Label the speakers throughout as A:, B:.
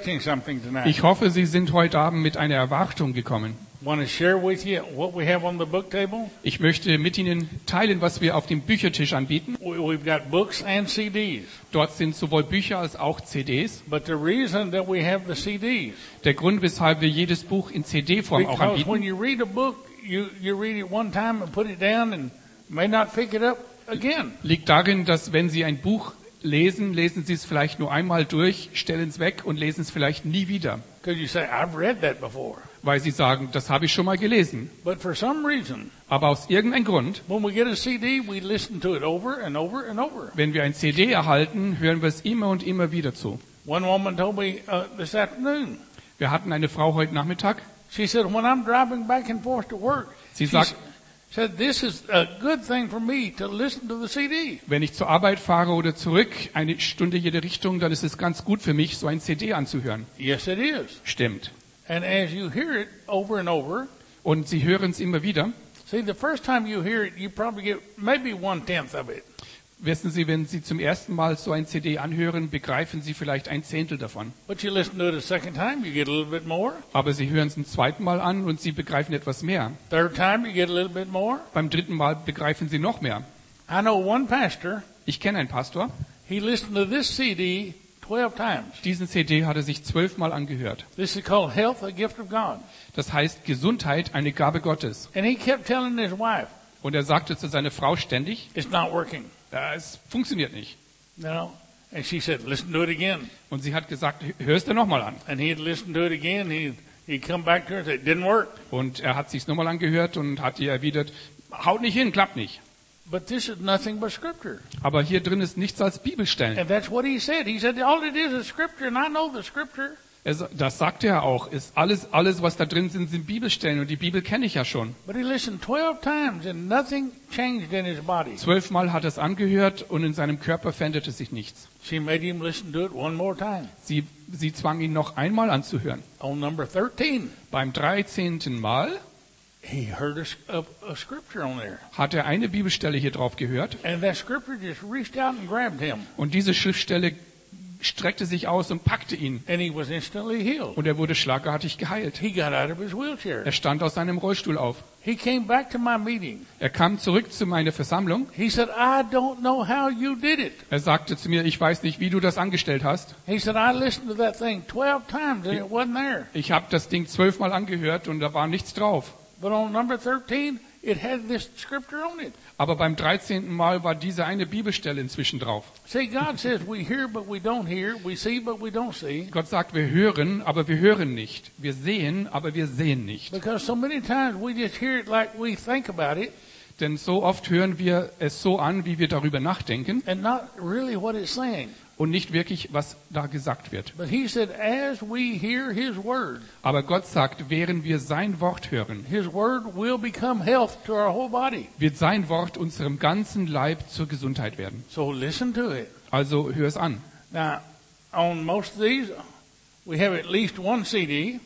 A: expecting something tonight.
B: Ich hoffe, Sie sind heute Abend mit einer Erwartung gekommen.
A: Want to share with you what we have on the book table?
B: Ich möchte mit Ihnen teilen, was wir auf dem Büchertisch anbieten.
A: We've got books and CDs.
B: Dort sind sowohl Bücher als auch CDs.
A: But the reason that we have the CDs,
B: Der Grund, weshalb wir jedes Buch in CD-Form auch
A: because when
B: anbieten,
A: you read a book, you read it one time and put it down and may not pick it up again.
B: liegt darin, dass wenn Sie ein Buch lesen, lesen Sie es vielleicht nur einmal durch, stellen es weg und lesen es vielleicht nie wieder,
A: Because you say, I've read that before.
B: weil Sie sagen, das habe ich schon mal gelesen.
A: But for some reason,
B: Aber aus irgendeinem Grund,
A: when we get a CD, we listen to it over and over and over.
B: wenn wir ein CD erhalten, hören wir es immer und immer wieder zu.
A: One woman told me this afternoon,
B: Wir hatten eine Frau heute Nachmittag,
A: she said, when I'm driving back and forth to work,
B: sie
A: she
B: sagt,
A: said, this is a good thing for me to listen to the CD.
B: wenn ich zur Arbeit fahre oder zurück, eine Stunde jede Richtung, dann ist es ganz gut für mich, so ein CD anzuhören.
A: Yes, it is.
B: Stimmt.
A: And as you hear it over and over,
B: Und Sie hören es immer wieder.
A: see, the first time you hear it, you probably get maybe 1/10 of it.
B: Wissen Sie, wenn Sie zum ersten Mal so ein CD anhören, begreifen Sie vielleicht ein Zehntel davon.
A: But you listen to it a second time, you get a little bit more.
B: Aber Sie hören es ein zweites Mal an und Sie begreifen etwas mehr.
A: Third time, you get a little bit more.
B: Beim dritten Mal begreifen Sie noch mehr.
A: I know one pastor,
B: Ich kenne einen Pastor,
A: he listened to this CD 12 times.
B: diesen CD hat er sich 12 Mal angehört.
A: This is called Health, a Gift of God.
B: Das heißt Gesundheit, eine Gabe Gottes.
A: And he kept telling his wife,
B: Und er sagte zu seiner Frau ständig,
A: it's not working.
B: es funktioniert nicht.
A: You know? And she said, listen to it again.
B: Und sie hat gesagt, hör es dir nochmal an.
A: And he'd listen to it again. He'd come back to her and say, it didn't work.
B: Und er hat sich's nochmal angehört und hat ihr erwidert, haut nicht hin, klappt nicht.
A: But this is nothing but scripture.
B: Aber hier drin ist nichts als Bibelstellen.
A: And that's what he said. He said, all it is scripture, and I know the scripture.
B: Das sagte er auch. Ist alles, was da drin sind Bibelstellen. Und die Bibel kenne ich ja schon.
A: But he listened 12 times and nothing changed in his body.
B: 12 Mal hat er es angehört und in seinem Körper veränderte sich nichts.
A: She made him listen to it one more time.
B: Sie zwang ihn noch einmal anzuhören.
A: On number 13,
B: Beim 13. Mal
A: he heard a scripture on there.
B: hat er eine Bibelstelle hier drauf gehört.
A: And that scripture just reached out and grabbed him.
B: Und diese Schriftstelle streckte sich aus und packte ihn.
A: And he was instantly healed.
B: Und er wurde schlagartig geheilt.
A: He got out of his wheelchair.
B: Er stand aus seinem Rollstuhl auf.
A: He came back to my meeting.
B: Er kam zurück zu meiner Versammlung.
A: He said, I don't know how you did it.
B: Er sagte zu mir, ich weiß nicht, wie du das angestellt hast.
A: He said, I listened to that thing 12 times and it wasn't there.
B: Ich habe das Ding 12 Mal angehört und da war nichts drauf.
A: But on number 13, it had this scripture on it.
B: Aber beim 13. Mal war diese eine Bibelstelle inzwischen drauf.
A: See, God says we hear but we don't hear, we see but we don't see.
B: Gott sagt, wir hören, aber wir hören nicht. Wir sehen, aber wir sehen nicht.
A: Because so many times we just hear it like we think about it
B: Denn so oft hören wir es so an, wie wir darüber nachdenken
A: and not really what it's saying.
B: und nicht wirklich, was da gesagt wird.
A: But he said, as we hear his word,
B: Aber Gott sagt, während wir sein Wort hören,
A: his word will become health to our whole body.
B: wird sein Wort unserem ganzen Leib zur Gesundheit werden.
A: So listen to it.
B: Also hör es an.
A: Now, on most of these, we have at least one CD.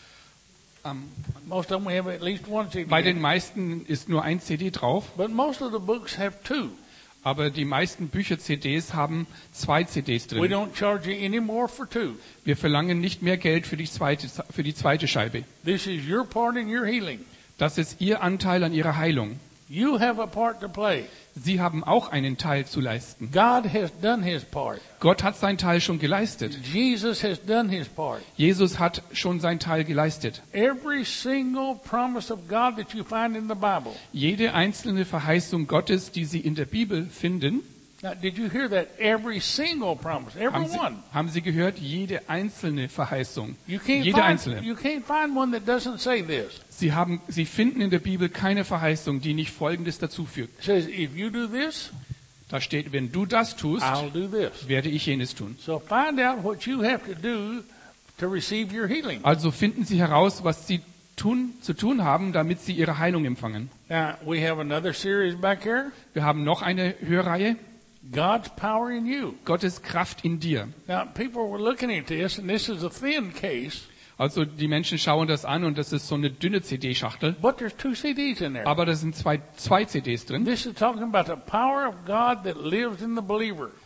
A: Most of them we have at least one CD.
B: Bei den meisten ist nur ein CD drauf,
A: But most of the books have two.
B: aber die meisten Bücher-CDs haben 2 CDs
A: We
B: drin.
A: don't charge you any more for two.
B: Wir verlangen nicht mehr Geld für die zweite Scheibe.
A: This is your part in your healing.
B: Das ist Ihr Anteil an Ihrer Heilung.
A: You have a part to play.
B: Sie haben auch einen Teil zu leisten.
A: God has done his part.
B: Gott hat seinen Teil schon geleistet.
A: Jesus has done his part.
B: Jesus hat schon seinen Teil geleistet.
A: Every single promise of God that you find in the Bible.
B: Jede einzelne Verheißung Gottes, die Sie in der Bibel finden,
A: Now, did you hear that? Every single promise, every one.
B: haben Sie gehört? Jede einzelne Verheißung.
A: You can't
B: Jede einzelne.
A: find one that doesn't say this.
B: Sie finden in der Bibel keine Verheißung, die nicht Folgendes dazu fügt.
A: It says, if you do this,
B: Da steht, wenn du das tust,
A: I'll do this.
B: werde ich jenes tun.
A: So find out what you have to do to receive your healing.
B: Also finden Sie heraus, was Sie zu tun haben, damit Sie Ihre Heilung empfangen.
A: Now, we have another series back here,
B: Wir haben noch eine Hörreihe,
A: God's Power in You.
B: Gottes Kraft in dir.
A: Now, people were looking at this, and this is a thin case,
B: Also die Menschen schauen das an und das ist so eine dünne CD-Schachtel.
A: but there's two CDs in there.
B: Aber da sind zwei CDs drin.
A: This is talking about the power of God that lives in the believer.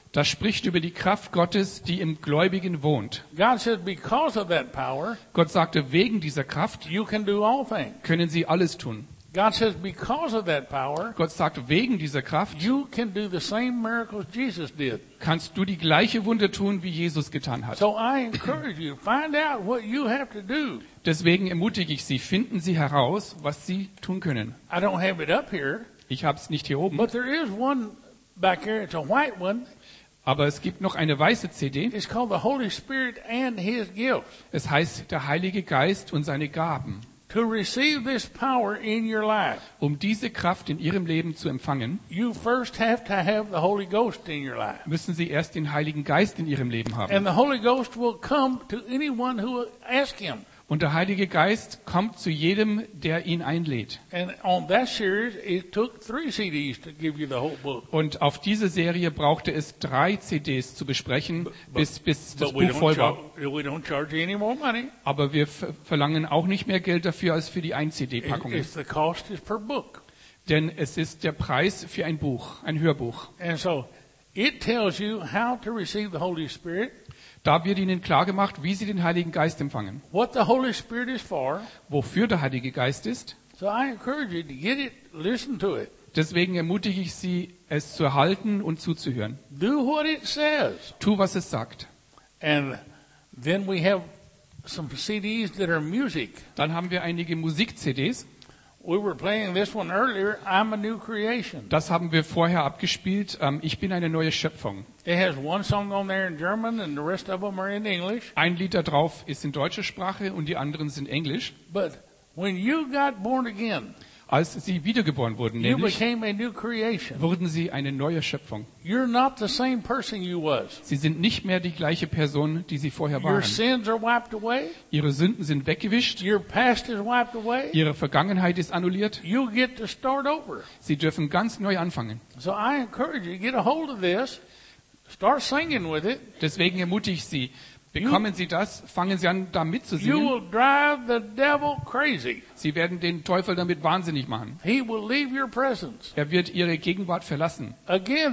B: Das spricht über die Kraft Gottes, die im Gläubigen wohnt.
A: God says because of that power,
B: Gott sagte, wegen dieser Kraft
A: you can do all things.
B: können sie alles tun.
A: God says because of that power,
B: Gott sagt, wegen dieser Kraft
A: you can do the same miracles Jesus did.
B: kannst du die gleiche Wunder tun, wie Jesus getan hat.
A: So I encourage you, find out what you have to do.
B: Deswegen ermutige ich Sie, finden Sie heraus, was Sie tun können.
A: I don't have it up here,
B: Ich habe es nicht hier oben,
A: but there is one back here. It's a white one.
B: aber es gibt noch eine weiße CD.
A: It's called the Holy Spirit and His gifts.
B: Es heißt der Heilige Geist und seine Gaben.
A: To receive this power in your life,
B: Um diese Kraft in Ihrem Leben zu empfangen,
A: you first have to have the Holy Ghost in your life.
B: müssen Sie erst den Heiligen Geist in Ihrem Leben haben.
A: And the Holy Ghost will come to anyone who will ask Him.
B: Und der Heilige Geist kommt zu jedem, der ihn einlädt.
A: And on that series, it took 3 CDs to give you the whole book.
B: Und auf diese Serie brauchte es 3 CDs zu besprechen, bis das
A: But we
B: Buch voll war.
A: we don't charge you any more money.
B: Aber wir verlangen auch nicht mehr Geld dafür als für die 1-CD-Packung.
A: It's the cost is per book.
B: Denn es ist der Preis für ein Buch, ein Hörbuch.
A: And so it tells you how to receive the Holy Spirit,
B: Da wird Ihnen klargemacht, wie Sie den Heiligen Geist empfangen,
A: what the Holy Spirit is for.
B: wofür der Heilige Geist ist.
A: So I encourage you to get it, listen to it.
B: Deswegen ermutige ich Sie, es zu erhalten und zuzuhören.
A: Do what it says.
B: Tu, was es sagt.
A: And then we have some CDs that are music.
B: Dann haben wir einige Musik-CDs.
A: We were playing this one earlier, I'm a New Creation.
B: Das haben wir vorher abgespielt. Ich bin eine neue Schöpfung.
A: It has one song on there in German and the rest of them are in English.
B: Ein Lied da drauf ist in deutscher Sprache und die anderen sind Englisch.
A: But when you got born again,
B: Als sie wiedergeboren wurden,
A: you
B: nämlich,
A: became a new creation.
B: wurden sie eine neue Schöpfung.
A: You're not the same person you was.
B: Sie sind nicht mehr die gleiche Person, die sie vorher
A: Your
B: waren.
A: sins are wiped away.
B: Ihre Sünden sind weggewischt.
A: Your past is wiped away.
B: Ihre Vergangenheit ist annulliert.
A: You get to start over.
B: Sie dürfen ganz neu anfangen.
A: So I encourage you, get a hold of this. Start singing with it.
B: Deswegen ermutige ich Sie, bekommen Sie das, fangen Sie an, da
A: You
B: mitzusingen.
A: will drive the devil crazy.
B: Sie werden den Teufel damit wahnsinnig machen.
A: He will leave your presence.
B: Er wird Ihre Gegenwart verlassen.
A: Again,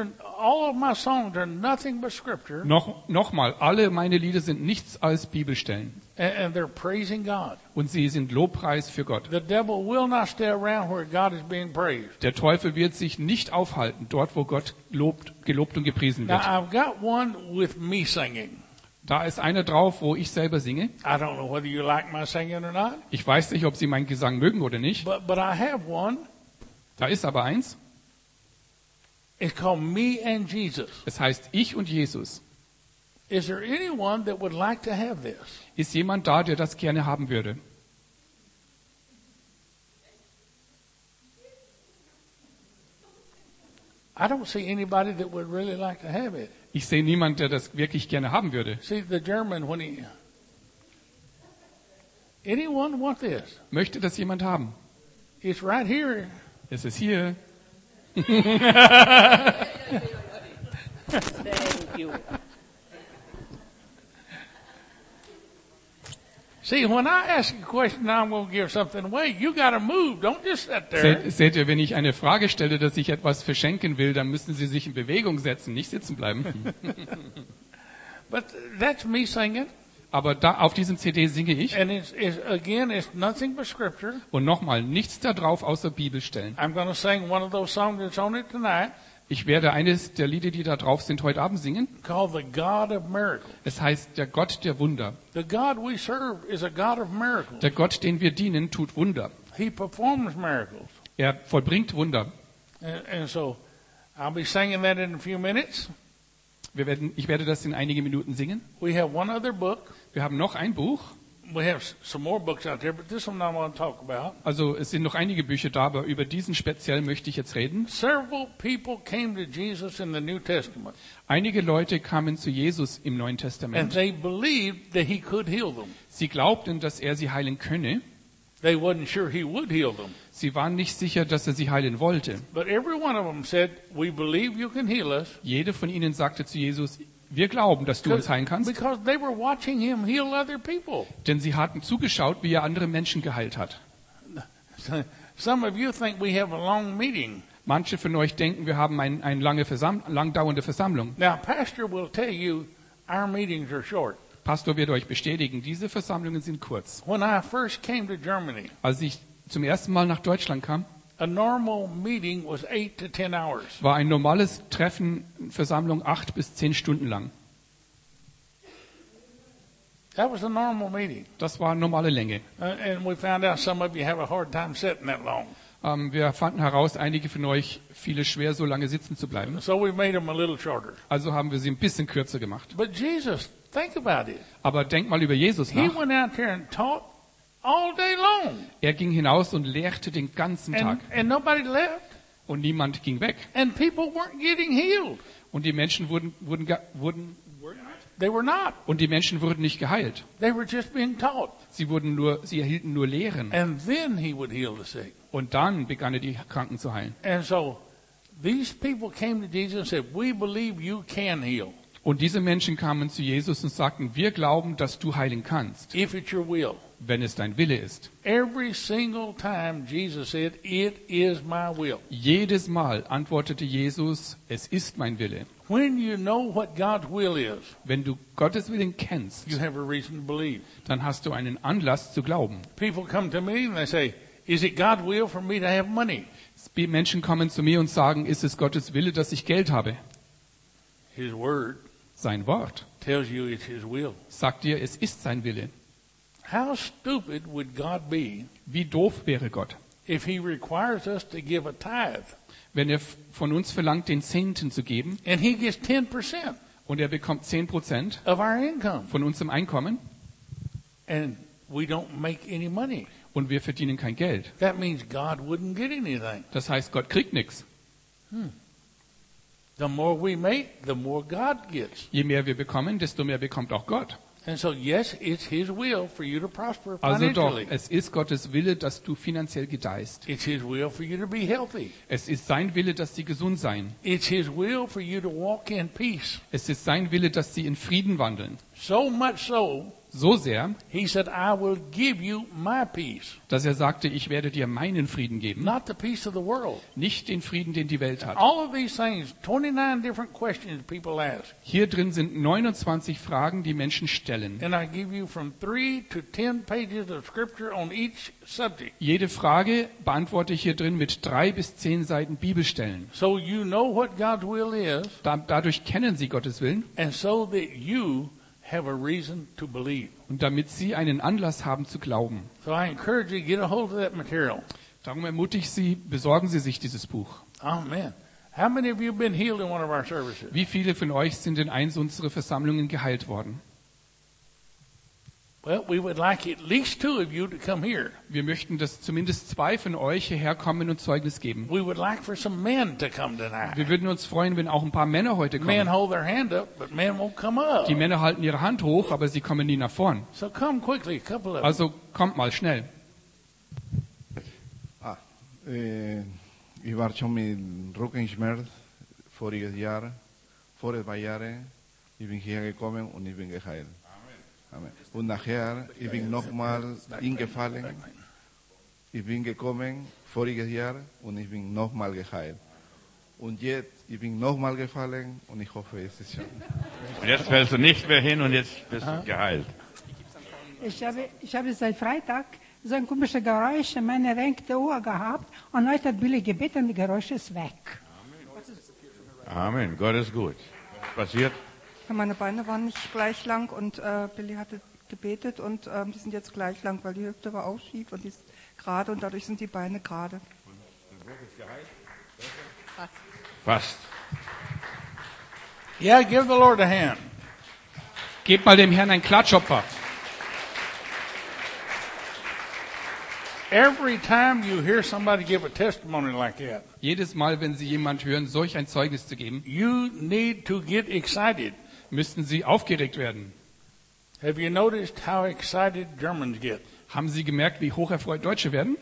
A: all of my songs are nothing but scripture,
B: Nochmal, alle meine Lieder sind nichts als Bibelstellen.
A: and they're praising God.
B: Und sie sind Lobpreis für Gott.
A: The devil will not stay around where God is being praised.
B: Der Teufel wird sich nicht aufhalten, dort wo Gott gelobt und gepriesen
A: Now,
B: wird.
A: I've got one with me singing.
B: Da ist einer drauf, wo ich selber singe.
A: I don't know whether you like my singing or not,
B: Ich weiß nicht, ob Sie meinen Gesang mögen oder nicht.
A: but I have one.
B: Da ist aber eins.
A: It's called Me and Jesus.
B: Es heißt Ich und Jesus.
A: Is there anyone that would like to have this?
B: Ist jemand da, der das gerne haben würde?
A: I don't see anybody that would really like to have it.
B: Ich sehe niemanden, der das wirklich gerne haben würde.
A: See, the German, anyone want this?
B: Möchte das jemand haben?
A: It's right here.
B: Es ist hier.
C: Thank you.
A: See, when I ask a question, I'm going to give something away. You got to move. Don't just sit there.
B: Seht ihr, wenn ich eine Frage stelle, dass ich etwas verschenken will, dann müssen Sie sich in Bewegung setzen, nicht sitzen bleiben.
A: But that's me singing.
B: Aber da auf diesem CD singe ich.
A: And it's nothing but scripture.
B: Und nochmal, nichts da drauf außer Bibelstellen.
A: I'm going to sing one of those songs that's on it tonight
B: Ich werde eines der Lieder, die da drauf sind, heute Abend singen.
A: called The God of Miracles.
B: Es heißt der Gott der Wunder.
A: The God we serve is a God of miracles.
B: Der Gott, den wir dienen, tut Wunder.
A: He performs miracles.
B: Er vollbringt Wunder.
A: And so I'll be singing that in a few minutes.
B: Ich werde das in einigen Minuten singen.
A: We have one other book.
B: Wir haben noch ein Buch.
A: We have some more books out there, but this one I want to talk about.
B: Also es sind noch einige Bücher da, aber über diesen speziell möchte ich jetzt reden.
A: Several people came to Jesus in the New Testament,
B: Einige Leute kamen zu Jesus im Neuen
A: and
B: Testament.
A: they believed that he could heal them.
B: Sie glaubten, dass er sie heilen könne.
A: They wasn't sure he would heal them.
B: Sie waren nicht sicher, dass er sie heilen wollte.
A: But every one of them said, we believe you can heal us.
B: Jeder von ihnen sagte zu Jesus, wir glauben, dass du uns heilen kannst.
A: Because they were watching him heal other people.
B: Denn sie hatten zugeschaut, wie er andere Menschen geheilt hat.
A: Some of you think we have a long meeting.
B: Manche von euch denken, wir haben eine lang dauernde Versammlung.
A: Now, Pastor will tell you our meetings are short.
B: Pastor wird euch bestätigen, diese Versammlungen sind kurz.
A: When I first came to Germany,
B: Als ich zum ersten Mal nach Deutschland kam,
A: a normal meeting was 8 to 10 hours.
B: war ein normales Treffen, Versammlung 8 bis 10 Stunden lang.
A: That was a normal meeting.
B: Das war eine normale Länge.
A: And we found out some of you have a hard time sitting that long.
B: Wir fanden heraus, einige von euch fiel es schwer, so lange sitzen zu bleiben.
A: So we made them a little shorter.
B: Also haben wir sie ein bisschen kürzer gemacht.
A: But Jesus, think about it.
B: Aber denk mal über Jesus
A: He
B: nach.
A: went out there and taught all day long.
B: Er ging hinaus und lehrte den ganzen Tag.
A: And nobody left.
B: Und niemand ging weg.
A: And people weren't getting healed.
B: Und die Menschen
A: They were not.
B: und die Menschen wurden nicht geheilt.
A: They were just being taught.
B: Sie erhielten nur Lehren.
A: And then he would heal the sick.
B: Und dann begann er die Kranken zu heilen.
A: And so these people came to Jesus and said, we believe you can heal.
B: Und diese Menschen kamen zu Jesus und sagten, wir glauben, dass du heilen kannst,
A: If it's your will.
B: wenn es dein Wille ist.
A: Every single time Jesus said, it is my will.
B: Jedes Mal antwortete Jesus, es ist mein Wille.
A: When you know what God's will is,
B: Wenn du Gottes Willen kennst,
A: you have a reason to believe.
B: dann hast du einen Anlass zu glauben.
A: People come to me and they say, is it God's will for me to have money?
B: Menschen kommen zu mir und sagen, ist es Gottes Wille, dass ich Geld habe?
A: His word
B: Sein Wort
A: tells you it's his will.
B: sagt dir, es ist sein Wille.
A: How stupid would God be
B: Wie doof wäre Gott,
A: if he requires us to give a tithe
B: wenn er von uns verlangt, den Zehnten zu geben
A: and he gets 10%
B: und er bekommt 10%
A: of our income
B: von unserem Einkommen
A: and we don't make any money?
B: und wir verdienen kein Geld.
A: That means God wouldn't get anything.
B: Das heißt, Gott kriegt nichts.
A: The more we make, the more God gets.
B: Je mehr wir bekommen, desto mehr bekommt auch Gott.
A: And so, yes, it's his will for you to prosper
B: Also doch,
A: financially.
B: es ist Gottes Wille, dass du finanziell gedeihst.
A: It's his will for you to be healthy.
B: Es ist sein Wille, dass sie gesund seien.
A: It's his will for you to walk in peace.
B: Es ist sein Wille, dass sie in Frieden wandeln.
A: So much so,
B: So sehr,
A: he said, I will give you my peace.
B: dass er sagte, ich werde dir meinen Frieden geben,
A: Not the peace of the world.
B: nicht den Frieden, den die Welt hat.
A: All of these things, 29 different questions people ask.
B: Hier drin sind 29 Fragen, die Menschen stellen.
A: And I give you from 3 to 10 pages of scripture on each subject.
B: Jede Frage beantworte ich hier drin mit 3 bis 10 Seiten Bibelstellen.
A: So you know what God's will is,
B: Dadurch kennen sie Gottes Willen
A: and so that you have a reason to believe.
B: und damit sie einen Anlass haben zu glauben.
A: So I encourage you to get a hold of that material.
B: Darum ermutige ich Sie, besorgen Sie sich dieses Buch.
A: Amen. How many of you have been healed in one of our services?
B: Wie viele von euch sind in eins unserer Versammlungen geheilt worden?
A: Well, we would like at least 2 of you to come here.
B: Wir möchten, dass zumindest 2 von euch hierher kommen und Zeugnis geben.
A: We would like for some men to come tonight.
B: Wir würden uns freuen, wenn auch ein paar Männer heute
A: Men
B: kommen.
A: hold their hand up, but men won't come up.
B: Die Männer halten ihre Hand hoch, aber sie kommen nie nach vorn.
A: So come quickly, a couple of them.
B: Also kommt mal schnell.
C: Ich war schon mit Rückenschmerz voriges Jahr, vor 2 Jahren. Ich bin hierher gekommen und ich bin geheilt. Amen. Und nachher, ich bin nochmal hingefallen. Ich bin gekommen voriges Jahr und ich bin nochmal geheilt. Und jetzt, ich bin nochmal gefallen und ich hoffe, es ist schon.
D: Und jetzt fällst du nicht mehr hin und jetzt bist du geheilt.
E: Ich habe seit Freitag so ein komisches Geräusch in meiner rechten Ohr gehabt und heute hat Billy gebeten und das Geräusch ist weg.
D: Amen. Gott ist gut. Was passiert?
F: Meine Beine waren nicht gleich lang und Billy hatte gebetet und die sind jetzt gleich lang, weil die Hüfte war auch schief und die ist gerade und dadurch sind die Beine gerade.
D: Fast.
A: Yeah, give the Lord a hand.
B: Gebt mal dem Herrn ein Klatschopfer.
A: Every time you hear somebody give a testimony like that,
B: Jedes Mal, wenn Sie jemand hören, solch ein Zeugnis zu geben,
A: you need to get excited.
B: müssten Sie aufgeregt werden.
A: Have you noticed how excited Germans get?
B: Haben Sie gemerkt, wie hocherfreut Deutsche werden?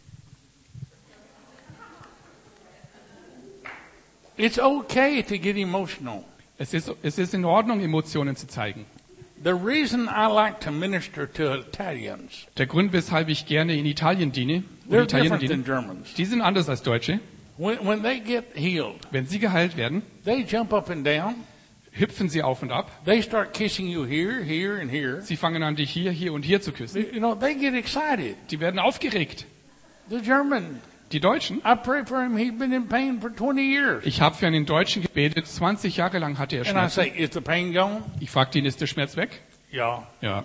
A: It's okay to get emotional.
B: Es ist in Ordnung, Emotionen zu zeigen.
A: The reason I like to minister to Italians,
B: Der Grund, weshalb ich gerne in Italien diene,
A: they're
B: Italiener
A: different than
B: diene,
A: Germans.
B: die sind anders als Deutsche.
A: When they get healed,
B: Wenn sie geheilt werden,
A: they jump up and down.
B: hüpfen sie auf und ab.
A: They start kissing you here, here, and here.
B: Sie fangen an, dich hier, hier und hier zu küssen.
A: You know, they get excited.
B: Die werden aufgeregt.
A: The German,
B: Die Deutschen,
A: I pray for him. He's been in pain for 20 years.
B: ich habe für einen Deutschen gebetet, 20 Jahre lang hatte er
A: And I
B: Schmerzen.
A: say, is the pain gone?
B: Ich fragte ihn, ist der Schmerz weg?
A: Yeah.
B: Ja.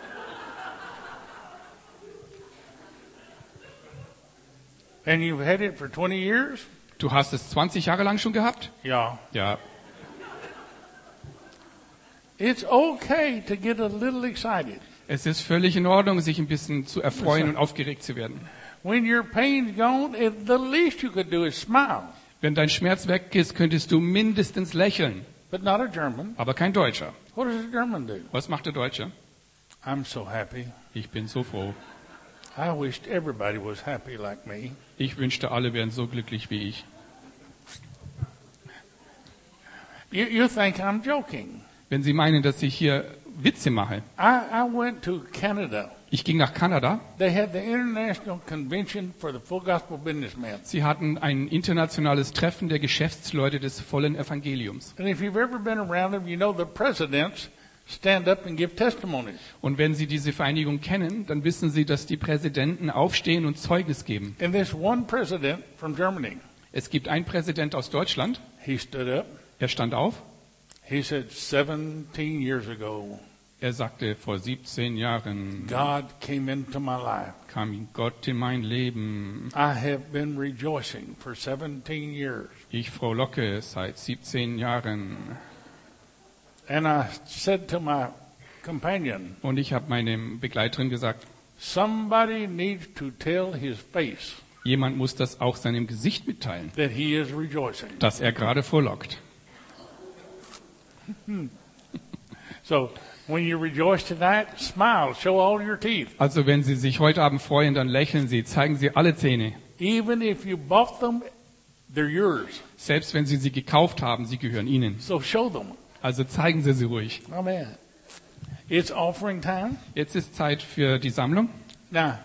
A: And you've had it for 20 years?
B: Du hast es 20 Jahre lang schon gehabt?
A: Yeah.
B: Ja.
A: It's okay to get a little excited.
B: Es ist völlig in Ordnung, sich ein bisschen zu erfreuen und aufgeregt zu werden.
A: When your pain's gone, the least you could do is smile.
B: Wenn dein Schmerz weg ist, könntest du mindestens lächeln.
A: But not a German.
B: Aber kein Deutscher.
A: What does a German do?
B: Was macht der Deutsche?
A: I'm so happy.
B: Ich bin so froh.
A: I wished everybody was happy like me.
B: Ich wünschte, alle wären so glücklich wie ich.
A: You think I'm joking.
B: Wenn Sie meinen, dass ich hier Witze mache.
A: I went to Canada.
B: Ich ging nach Kanada.
A: They had the International Convention for the Full Gospel Businessmen.
B: Sie hatten ein internationales Treffen der Geschäftsleute des vollen Evangeliums.
A: And if you've ever been around them, you know the presidents stand up and give testimonies.
B: Und wenn Sie diese Vereinigung kennen, dann wissen Sie, dass die Präsidenten aufstehen und Zeugnis geben.
A: And this one president from Germany,
B: Es gibt einen Präsident aus Deutschland.
A: he stood up.
B: Er stand auf.
A: He said, 17 years ago,
B: Er sagte, vor 17 Jahren
A: God came into my life.
B: kam Gott in mein Leben.
A: I have been rejoicing for 17 years.
B: Ich frohlocke seit 17 Jahren.
A: And I said to my companion,
B: Und ich habe meinem Begleiterin gesagt,
A: somebody needs to tell his face
B: jemand muss das auch seinem Gesicht mitteilen,
A: that he is rejoicing.
B: dass er gerade frohlockt.
A: So when you rejoice tonight, smile, show all your teeth.
B: Also wenn Sie sich heute Abend freuen, dann lächeln Sie, zeigen Sie alle Zähne.
A: Even if you bought them, they're yours.
B: Selbst wenn Sie sie gekauft haben, sie gehören Ihnen.
A: So show them.
B: Also zeigen Sie sie ruhig.
A: Amen. It's offering time.
B: Jetzt ist Zeit für die Sammlung.
A: Now,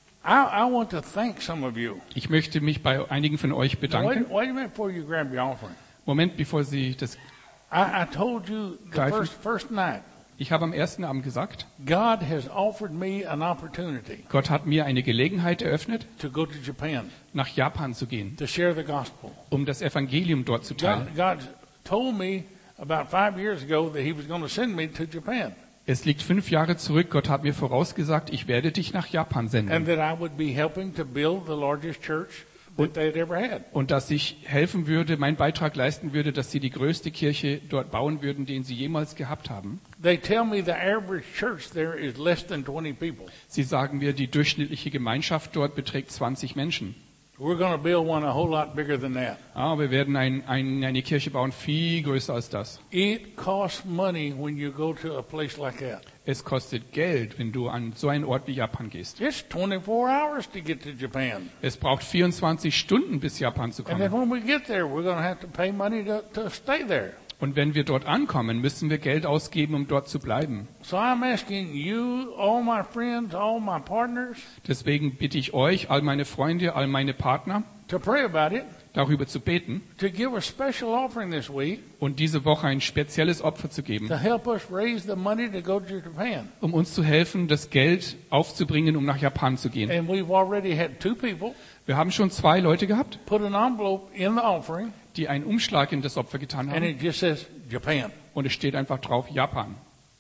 A: I want to thank some of you.
B: Ich möchte mich bei einigen von euch
A: Now,
B: bedanken.
A: wait a minute before you grab your offering.
B: Moment, bevor Sie das...
A: I told you the
B: Greifen.
A: first night,
B: Ich habe am ersten Abend gesagt,
A: God has offered me an opportunity
B: Gott hat mir eine Gelegenheit eröffnet,
A: to go to Japan
B: nach Japan zu gehen,
A: to share the gospel.
B: um das Evangelium dort zu teilen.
A: God told me about 5 years ago that He was going to send me to Japan
B: Es liegt 5 Jahre zurück. Gott hat mir vorausgesagt, ich werde dich nach Japan
A: and
B: senden.
A: that I would be helping to build the largest church that they'd ever had.
B: Und dass ich helfen würde, meinen Beitrag leisten würde, dass sie die größte Kirche dort bauen würden, den sie jemals gehabt haben.
A: They tell me the average church there is less than 20 people.
B: Sie sagen mir, die durchschnittliche Gemeinschaft dort beträgt 20 Menschen.
A: We're going to build one a whole lot bigger than that.
B: Aber wir werden eine Kirche bauen, viel größer als das.
A: It costs money when you go to a place like that.
B: Es kostet Geld, wenn du an so einen Ort wie Japan gehst.
A: It's 24 hours to get to Japan.
B: Es braucht 24 Stunden, bis Japan zu
A: And then
B: kommen.
A: when we get there, we're going to have to pay money to stay there.
B: Und wenn wir dort ankommen, müssen wir Geld ausgeben, um dort zu bleiben.
A: So I'm asking you, all my friends, all my partners,
B: Deswegen bitte ich euch, all meine Freunde, all meine Partner,
A: to pray about it,
B: darüber zu beten
A: to give a special offering this week
B: und diese Woche ein spezielles Opfer zu geben,
A: to help us raise the money to go to Japan.
B: um uns zu helfen, das Geld aufzubringen, um nach Japan zu gehen.
A: And we've already had 2 people
B: Wir haben schon 2 Leute gehabt,
A: put an envelope in the offering,
B: die einen Umschlag in das Opfer getan
A: and
B: haben
A: it just says Japan.
B: und es steht einfach drauf Japan.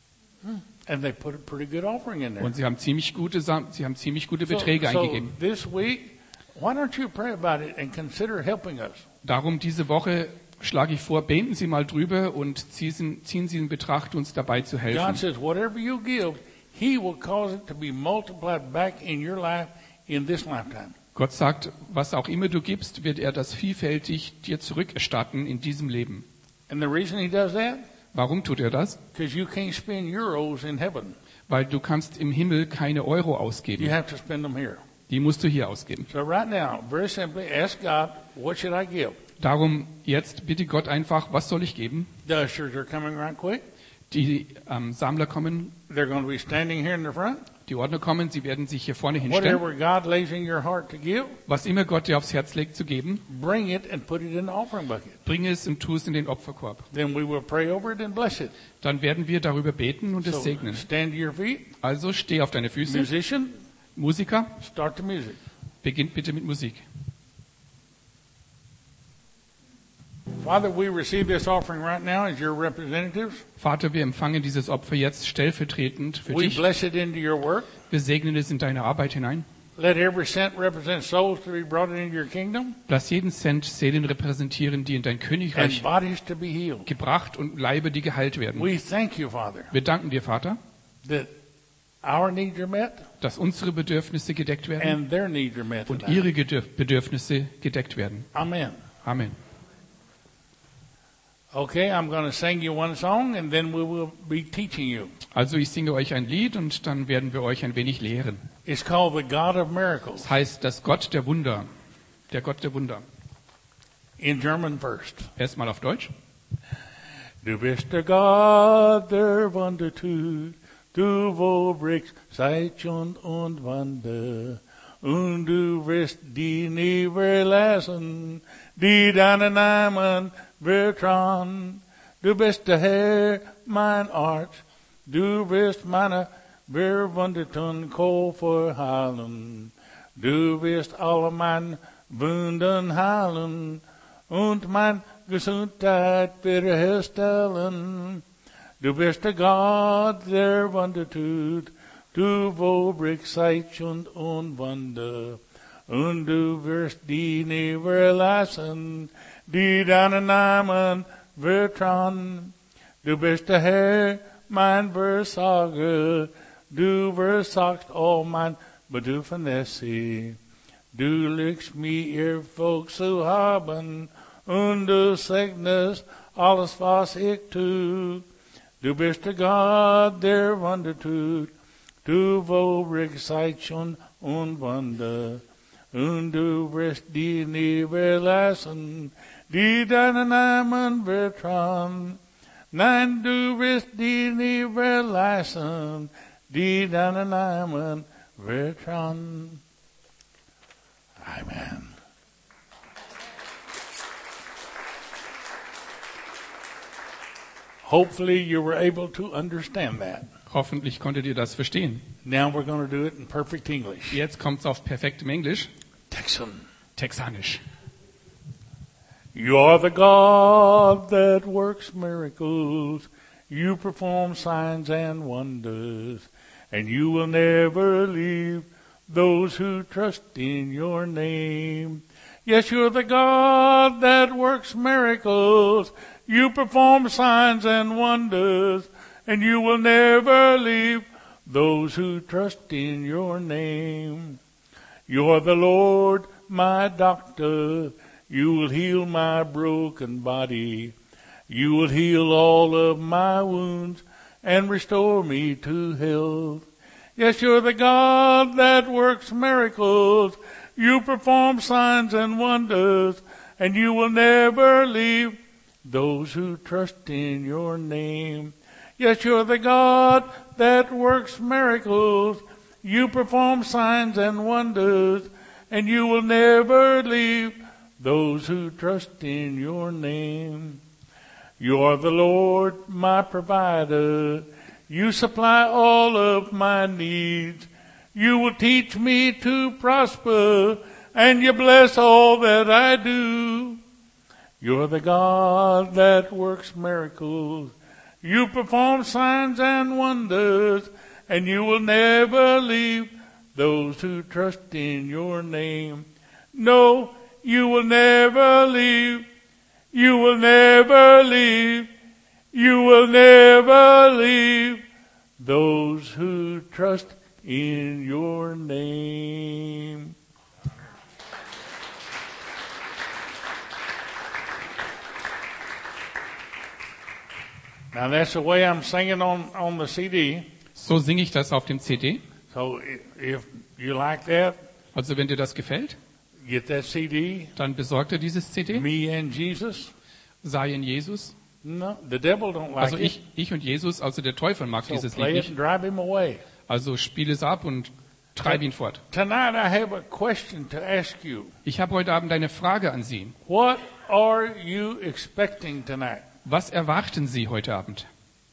A: And they put a pretty good offering in there.
B: Und sie haben ziemlich gute Beträge eingegeben.
A: This week, why don't you pray about it and consider helping us?
B: Darum diese Woche schlage ich vor, beten Sie mal drüber und ziehen Sie in Betracht, uns dabei zu
A: God
B: helfen.
A: says, whatever you give, He will cause it to be multiplied back in your life in this lifetime.
B: Gott sagt, was auch immer du gibst, wird er das vielfältig dir zurückerstatten in diesem Leben.
A: And the reason He does that?
B: Warum tut er das?
A: Because you can't spend euros in heaven.
B: Weil du kannst im Himmel keine Euro
A: You
B: ausgeben.
A: have to spend them here.
B: Die musst du hier ausgeben.
A: So right now, very simply, ask God, what should I give?
B: Darum jetzt bitte Gott einfach, was soll ich geben?
A: The ushers are coming right quick.
B: Die Sammler kommen,
A: They're going to be standing here in the front.
B: die Ordner kommen, sie werden sich hier vorne hinstellen.
A: Whatever God lays in your heart to give,
B: Was immer Gott dir aufs Herz legt zu geben,
A: bring it and put it in the offering bucket.
B: bring es und tu es in den Opferkorb.
A: Then we will pray over it and bless it.
B: Dann werden wir darüber beten und es
A: So
B: segnen.
A: stand to your feet.
B: Also steh auf deine Füße.
A: Musician,
B: Musiker,
A: start the music.
B: beginnt bitte mit Musik.
A: Father, we receive this offering right now as your representatives.
B: Vater, wir empfangen dieses Opfer jetzt stellvertretend für
A: We
B: dich.
A: bless it into your work.
B: Wir segnen es in deine Arbeit hinein.
A: Let every cent represent souls to be brought into your kingdom
B: Lass jeden Cent Seelen repräsentieren, die in dein
A: and
B: Königreich
A: bodies to be healed.
B: gebracht und Leibe, die geheilt werden.
A: We thank you, Father,
B: Wir danken dir, Vater,
A: that our needs are met
B: dass unsere Bedürfnisse gedeckt werden
A: and their needs are met
B: und
A: tonight.
B: ihre Bedürfnisse gedeckt werden.
A: Amen.
B: Amen.
A: Okay, I'm going to sing you one song and then we will be teaching you.
B: Also ich singe euch ein Lied und dann werden wir euch ein wenig lehren.
A: It's called the God of Miracles.
B: Das heißt, das Gott der Wunder. Der Gott der Wunder.
A: In German first.
B: Erstmal auf Deutsch.
A: Du bist der Gott der Wundertut, du vollbringst Zeichen und Wunder, und du wirst die nie verlassen, die deinen Namen vertrauen. Du bist der Herr, mein Arzt, du wirst meine verwundeten Kohl verheilen. Du wirst alle meine Wunden heilen und mein Gesundheit wiederherstellen. Du bist der Gott der Wunder tut, du vollbringst Zeichen und Wunder, und du wirst die nie verlassen, die deinen Namen vertrauen. Du bist der Herr, mein Versorger, du versagst all mein Bedürfnisse. Du legst mir ihr Volk zu haben, und du segnest alles, was ich tu. Du bist der Gott, der Wunder tut, du vollbringst Zeichen und Wunder, und du wirst die nie verlassen, die deinen Namen vertrauen. Nein, du wirst die nie verlassen, die deinen Namen vertrauen. Amen. Hopefully you were able to understand that.
B: Hoffentlich konntet ihr das verstehen.
A: Now we're going to do it in perfect English.
B: Jetzt kommt's auf perfektem Englisch.
A: Texan.
B: Texanisch.
A: You are the God that works miracles. You perform signs and wonders. And you will never leave those who trust in your name. Yes, you're the God that works miracles. You perform signs and wonders. And you will never leave those who trust in your name. You're the Lord, my doctor. You will heal my broken body. You will heal all of my wounds and restore me to health. Yes, you're the God that works miracles. You perform signs and wonders, and you will never leave those who trust in your name. Yes, you're the God that works miracles. You perform signs and wonders, and you will never leave those who trust in your name. You are the Lord, my provider. You supply all of my needs. You will teach me to prosper, and you bless all that I do. You're the God that works miracles. You perform signs and wonders, and you will never leave those who trust in your name. No, you will never leave. You will never leave. You will never leave those who trust in your name. Now that's the way I'm singing on the CD.
B: So singe ich das auf dem CD.
A: So if you like that,
B: Also wenn dir das gefällt,
A: get that CD.
B: dann besorgt ihr dieses CD.
A: Me and Jesus.
B: Sei in Jesus.
A: No, the devil don't like
B: Also
A: it.
B: ich und Jesus, also der Teufel mag
A: So
B: dieses
A: play
B: Lied
A: it
B: nicht.
A: and drive him away.
B: Also spiel es ab und treib ihn fort.
A: Tonight I have a question to ask you.
B: Ich habe heute Abend eine Frage an Sie.
A: What are you expecting tonight?
B: Was erwarten Sie heute Abend?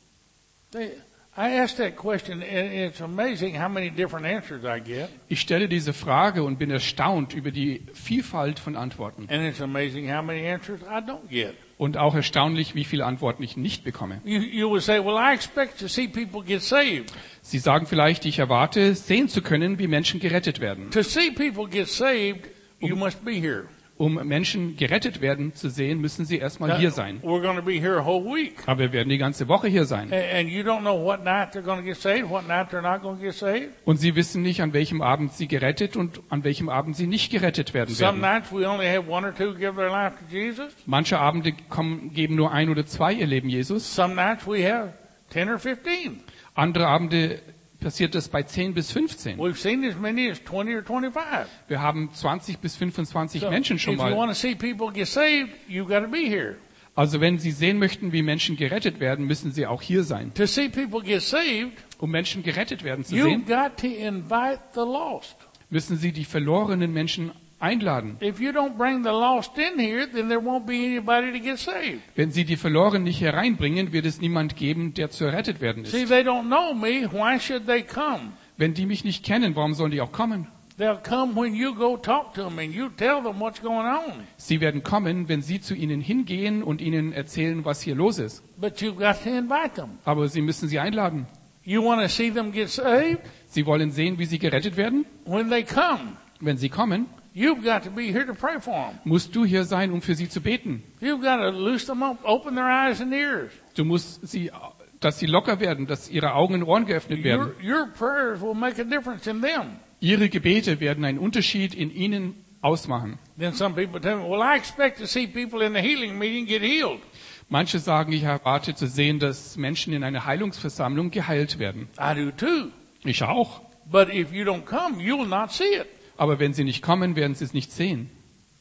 A: I asked that question, and it's amazing how many different answers I get.
B: Ich stelle diese Frage und bin erstaunt über die Vielfalt von Antworten.
A: And it's amazing how many answers I don't get.
B: Und auch erstaunlich, wie viele Antworten ich nicht bekomme.
A: You would say, well, I expect to see people get saved.
B: Sie sagen vielleicht, ich erwarte, sehen zu können, wie Menschen gerettet werden.
A: To see people get saved, you must be here.
B: Um Menschen gerettet werden zu sehen, müssen sie erstmal hier sein.
A: We're going to be here a whole week.
B: Aber wir werden die ganze Woche hier sein.
A: And you don't know what night they're going to get saved, what night they're not going to get saved.
B: Und sie wissen nicht, an welchem Abend sie gerettet und an welchem Abend sie nicht gerettet werden
A: Some
B: werden.
A: nights we only have one or two give their life to Jesus.
B: Manche Abende geben nur 1 oder 2 ihr Leben Jesus.
A: Some nights we have 10 or 15.
B: Andere Abende passiert das bei 10 bis 15.
A: We've seen as many as 20 or 25.
B: Wir haben 20 bis 25
A: So
B: Menschen schon
A: if you
B: mal.
A: want to see people get saved, you've got to be here.
B: Also wenn Sie sehen möchten, wie Menschen gerettet werden, müssen Sie auch hier sein.
A: To see people get saved,
B: Um Menschen gerettet werden zu
A: you've
B: sehen,
A: got to invite the lost.
B: müssen Sie die verlorenen Menschen einladen.
A: If you don't bring the lost in here, then there won't be anybody to get saved.
B: Wenn Sie die Verlorenen nicht hereinbringen, wird es niemand geben, der zu errettet werden
A: See,
B: ist.
A: they don't know me. Why should they come?
B: Wenn die mich nicht kennen, warum sollen die auch kommen?
A: They'll come when you go talk to them and you tell them what's going on.
B: Sie werden kommen, wenn Sie zu ihnen hingehen und ihnen erzählen, was hier los ist.
A: But you've got to invite them.
B: Aber Sie müssen sie einladen.
A: You want to see them get saved?
B: Sie wollen sehen, wie sie gerettet werden.
A: When they come,
B: Wenn sie kommen,
A: you've got to be here to pray for them.
B: musst du hier sein, um für sie zu beten.
A: You've got to loose them up, open their eyes and ears.
B: Du musst sie, dass sie locker werden, dass ihre Augen und Ohren geöffnet werden.
A: Your prayers will make a difference in them.
B: Ihre Gebete werden einen Unterschied in ihnen ausmachen.
A: Then some people tell me, well, I expect to see people in the healing meeting get healed.
B: Manche sagen, ich erwarte zu sehen, dass Menschen in einer Heilungsversammlung geheilt werden.
A: I do too.
B: Ich auch.
A: But if you don't come, you'll not see it.
B: Aber wenn sie nicht kommen, werden sie es nicht sehen.